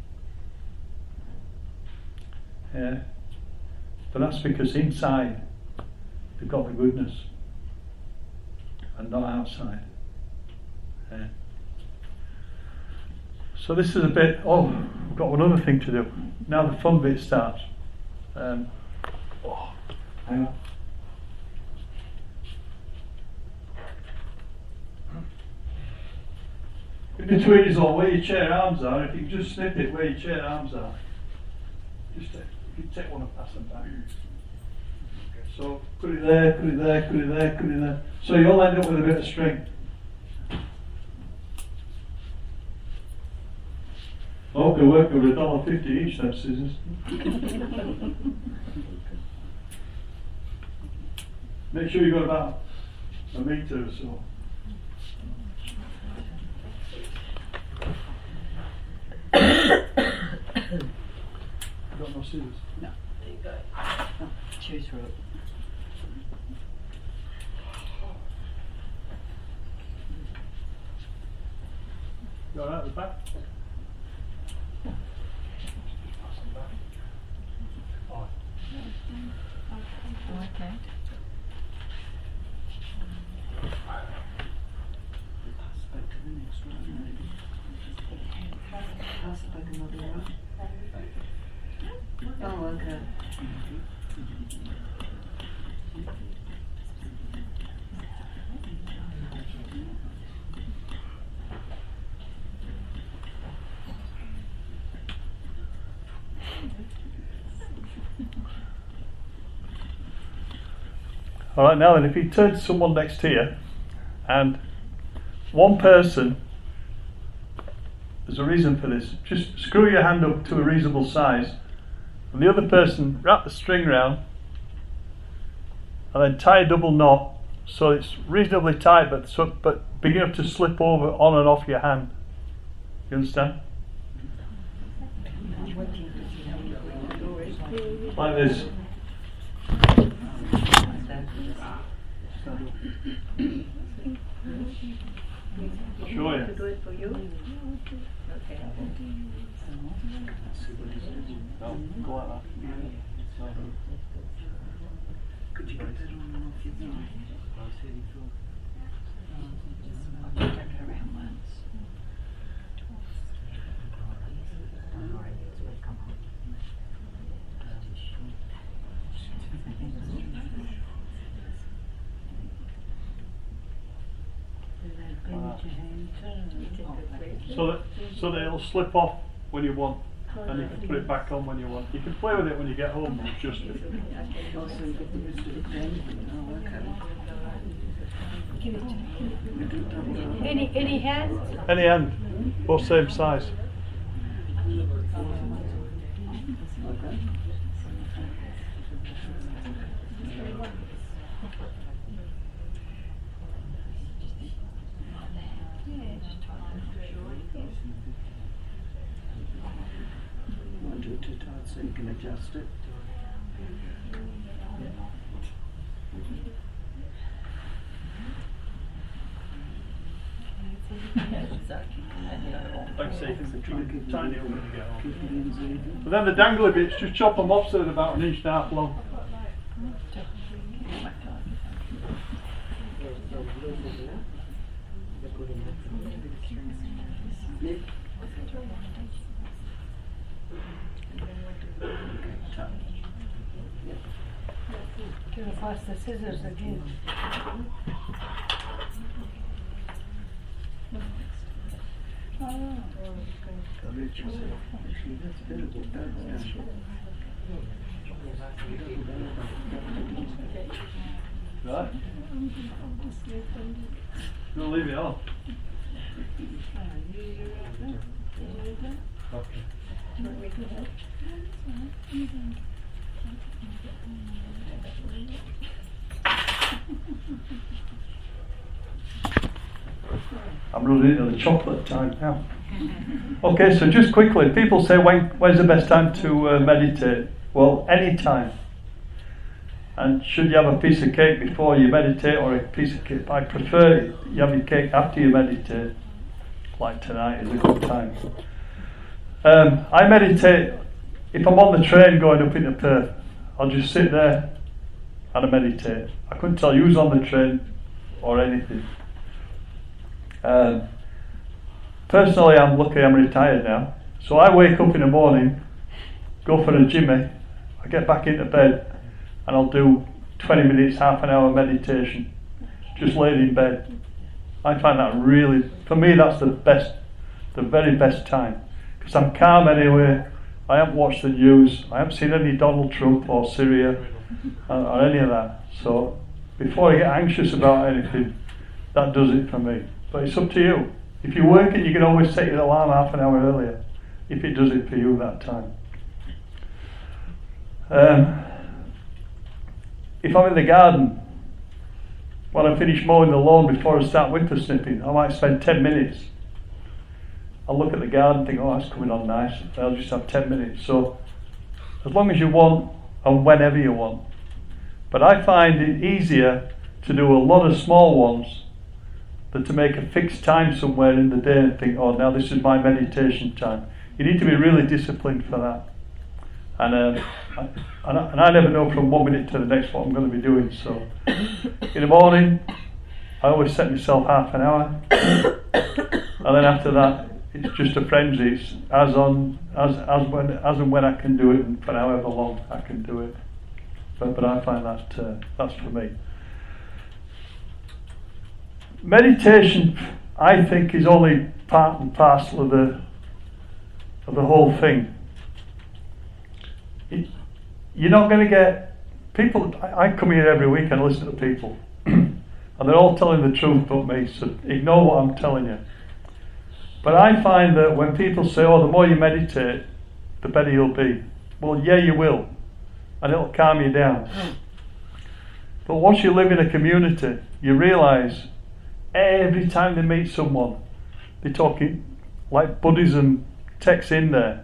Yeah, but that's because inside they've got the goodness, and not outside. Yeah. So this is a bit. Oh, we've got another thing to do. Now the fun bit starts. Um, oh, hang on. In between is all where your chair arms are. If you can just snip it where your chair arms are. Just take, you can take one and pass them back. Okay, so put it there, put it there, put it there, put it there. So you'll end up with a bit of string. I hope they work over a dollar fifty each, them scissors. Make sure you've got about a metre or so. You got no scissors? No, there you go. No, choose through it. You alright with that? Oh, okay. Pass it back to the next one. Pass it back another one. Oh, okay. Alright, now then, if you turn to someone next to you and one person, there's a reason for this, just screw your hand up to a reasonable size and the other person wrap the string round and then tie a double knot so it's reasonably tight but, so, but big enough to slip over on and off your hand. You understand? Like this. Sure, yeah. To do it for you? Okay. No, go like that. Could you get that on and off your thigh? I'll check it around once. So that, so that it'll slip off when you want and you can put it back on when you want. You can play with it when you get home and adjust it. Also, get the rest of the dangling. Oh, okay. Give it to We do double. Any, any hand? Any hand, both same size. Okay. Want to do it too tight so you can adjust it. Like I say, you can try and tighten it up when you get home. Keep the ends even. But then the dangly bits, just chop them off so they're about an inch and a half long. Nick? Tight. Give us pass the scissors again. Oh. Courage yourself. Actually, that's better than that. Right? No, leave it on. Okay. I'm running into the chocolate time now. Okay, so just quickly, people say when when's the best time to uh, meditate? Well, any time. And should you have a piece of cake before you meditate or a piece of cake? I prefer you have your cake after you meditate, like tonight is a good time. Um, I meditate, if I'm on the train going up into Perth, I'll just sit there and I meditate. I couldn't tell you who's on the train or anything. Um, personally, I'm lucky I'm retired now. So I wake up in the morning, go for a jimmy, I get back into bed, and I'll do twenty minutes, half an hour meditation, just laid in bed. I find that really, for me, that's the best, the very best time, because I'm calm anyway. I haven't watched the news, I haven't seen any Donald Trump or Syria or, or any of that. So before I get anxious about anything, that does it for me. But it's up to you. If you're working, you can always set your alarm half an hour earlier. if it does it for you that time. Um, if I'm in the garden, when I finish mowing the lawn before I start winter snipping, I might spend ten minutes. I'll look at the garden and think, oh, that's coming on nice. I'll just have ten minutes. So, as long as you want and whenever you want. But I find it easier to do a lot of small ones than to make a fixed time somewhere in the day and think, oh, now this is my meditation time. You need to be really disciplined for that. And, um, I, and, I, and I never know from one minute to the next what I'm going to be doing. So in the morning, I always set myself half an hour. And then after that, it's just a frenzy. It's as on as as when as and when I can do it, and for however long I can do it. But but I find that uh, that's for me. Meditation, I think, is only part and parcel of the of the whole thing. It, you're not going to get people. I, I come here every week and listen to people, and they're all telling the truth but me. So ignore what I'm telling you. But I find that when people say, oh, the more you meditate, the better you'll be. Well, yeah, you will. And it'll calm you down. But once you live in a community, you realise every time they meet someone, they're talking like Buddhism text in there.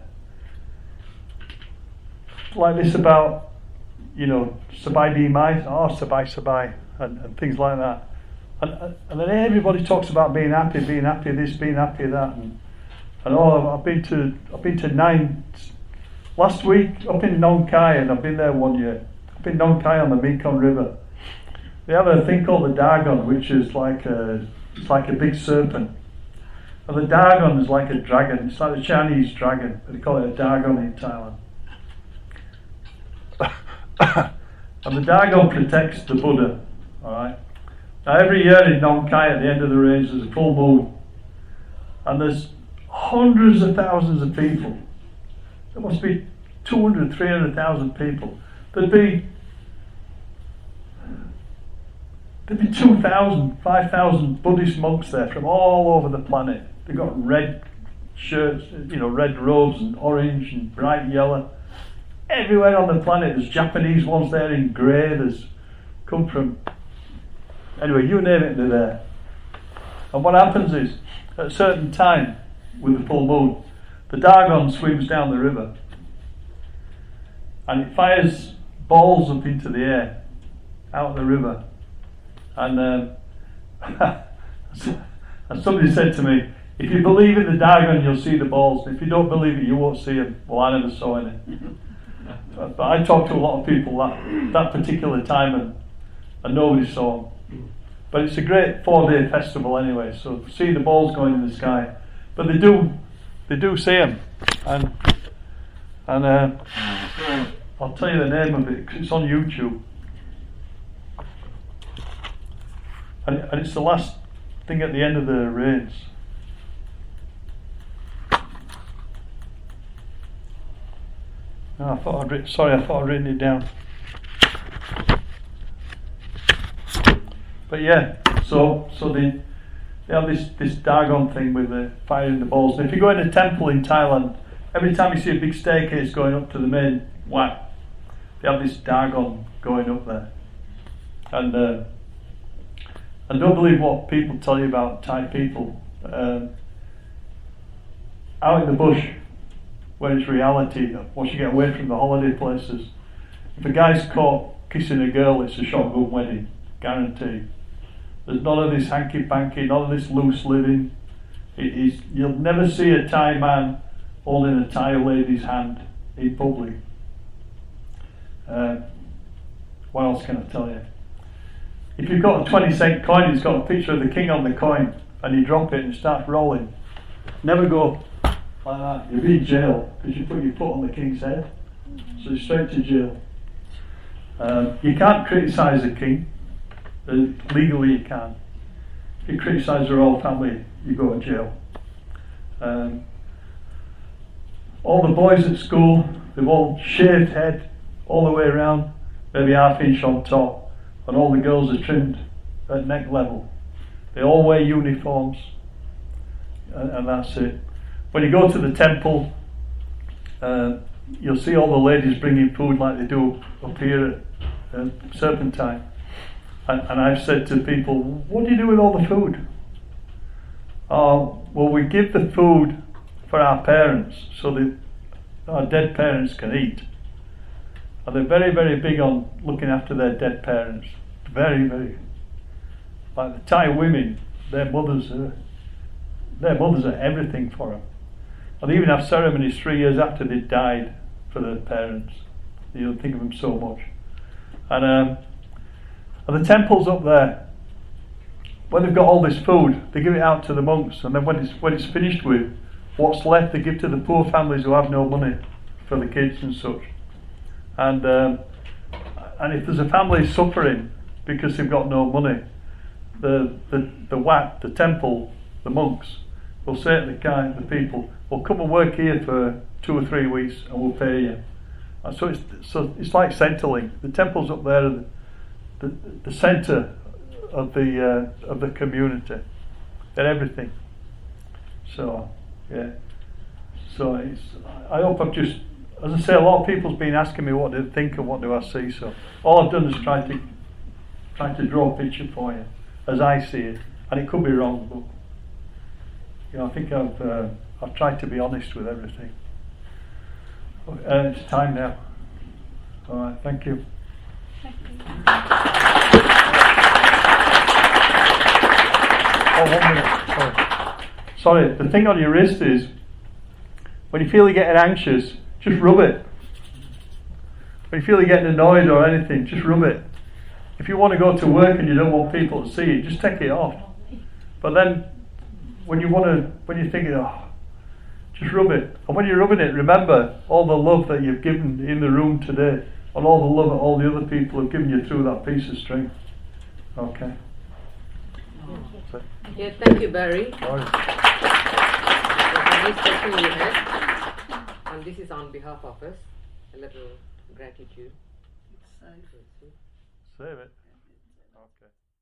Like this about, you know, Sabai Di Mai, oh, Sabai Sabai, and, and things like that. And, and then everybody talks about being happy, being happy this, being happy that, and, and oh, I've been to I've been to nine last week up in Nong Khai, and I've been there one year. Up in Nong Khai on the Mekong River, they have a thing called the Dagon, which is like a it's like a big serpent, and the Dagon is like a dragon. It's like the Chinese dragon, but they call it a Dagon in Thailand. And the Dagon protects the Buddha. All right. Now every year in Nong Khai at the end of the rains there's a full moon, and there's hundreds of thousands of people. There must be two hundred, three hundred thousand people. There'd be there'd be two thousand, five thousand Buddhist monks there from all over the planet. They've got red shirts, you know, red robes and orange and bright yellow. Everywhere on the planet, there's Japanese ones there in grey. There's come from. Anyway, you name it, they're there. And what happens is, at a certain time, with the full moon, the Dagon swims down the river. And it fires balls up into the air, out of the river. And, um, and somebody said to me, if you believe in the Dagon, you'll see the balls. If you don't believe it, you won't see them. Well, I never saw any. But I talked to a lot of people that, that particular time, and, and nobody saw them. But it's a great four-day festival anyway, so see the balls going in the sky. But they do, they do see them, and and uh, I'll tell you the name of it because it's on YouTube, and, and it's the last thing at the end of the rains. Oh, I thought I'd written, sorry, I thought I'd written it down. But yeah, so so they, they have this, this Dagon thing with the firing the balls. And if you go in a temple in Thailand, every time you see a big staircase going up to the main Wat, they have this Dagon going up there. And uh, and don't believe what people tell you about Thai people. Um, out in the bush, where it's reality, once you get away from the holiday places, if a guy's caught kissing a girl, it's a shotgun wedding, guaranteed. There's none of this hanky-panky, none of this loose living. It is, you'll never see a Thai man holding a Thai lady's hand in public. Uh, what else can I tell you? If you've got a twenty cent coin, it's got a picture of the king on the coin, and you drop it and it starts rolling, never go like that. You'll be in jail because you put your foot on the king's head. So straight to jail. Um, you can't criticise a king. Uh, legally you can. If you criticise the royal family, you go to jail. Um, all the boys at school, they've all shaved head all the way around, maybe half inch on top, and all the girls are trimmed at neck level. They all wear uniforms, and, and that's it. When you go to the temple, uh, you'll see all the ladies bringing food like they do up here at uh, Serpentine. And, and I've said to people, what do you do with all the food? Oh, well, we give the food for our parents so that our dead parents can eat. And they're very, very big on looking after their dead parents. Very, very. Like the Thai women, their mothers are, their mothers are everything for them. And they even have ceremonies three years after they died for their parents. You don't think of them so much. And, um, and the temple's up there. When they've got all this food, they give it out to the monks, and then when it's when it's finished with, what's left they give to the poor families who have no money for the kids and such. And um, and if there's a family suffering because they've got no money, the the the wat, the temple, the monks will say to the guy, the people, well, come and work here for two or three weeks and we'll pay you. And so it's so it's like Centrelink. The temple's up there, the the, the centre of the uh, of the community and everything. So yeah. So it's, I hope I've just, as I say, a lot of people's been asking me what do they think and what do I see. So all I've done is try to try to draw a picture for you as I see it, and it could be wrong, but you know, I think I've uh, I've tried to be honest with everything. Uh, it's time now. All right, thank you. Thank you. Oh, one minute. Sorry. Sorry. The thing on your wrist is, when you feel you're getting anxious, just rub it. When you feel you're getting annoyed or anything, just rub it. If you want to go to work and you don't want people to see it, just take it off. But then, when you want to, when you're thinking, oh, just rub it. And when you're rubbing it, remember all the love that you've given in the room today, and all the love that all the other people have given you through that piece of string. Okay. Yeah, thank you, Barry. Sorry. Nice session you had. And this is on behalf of us, a little gratitude. It's safe. Save it. Okay.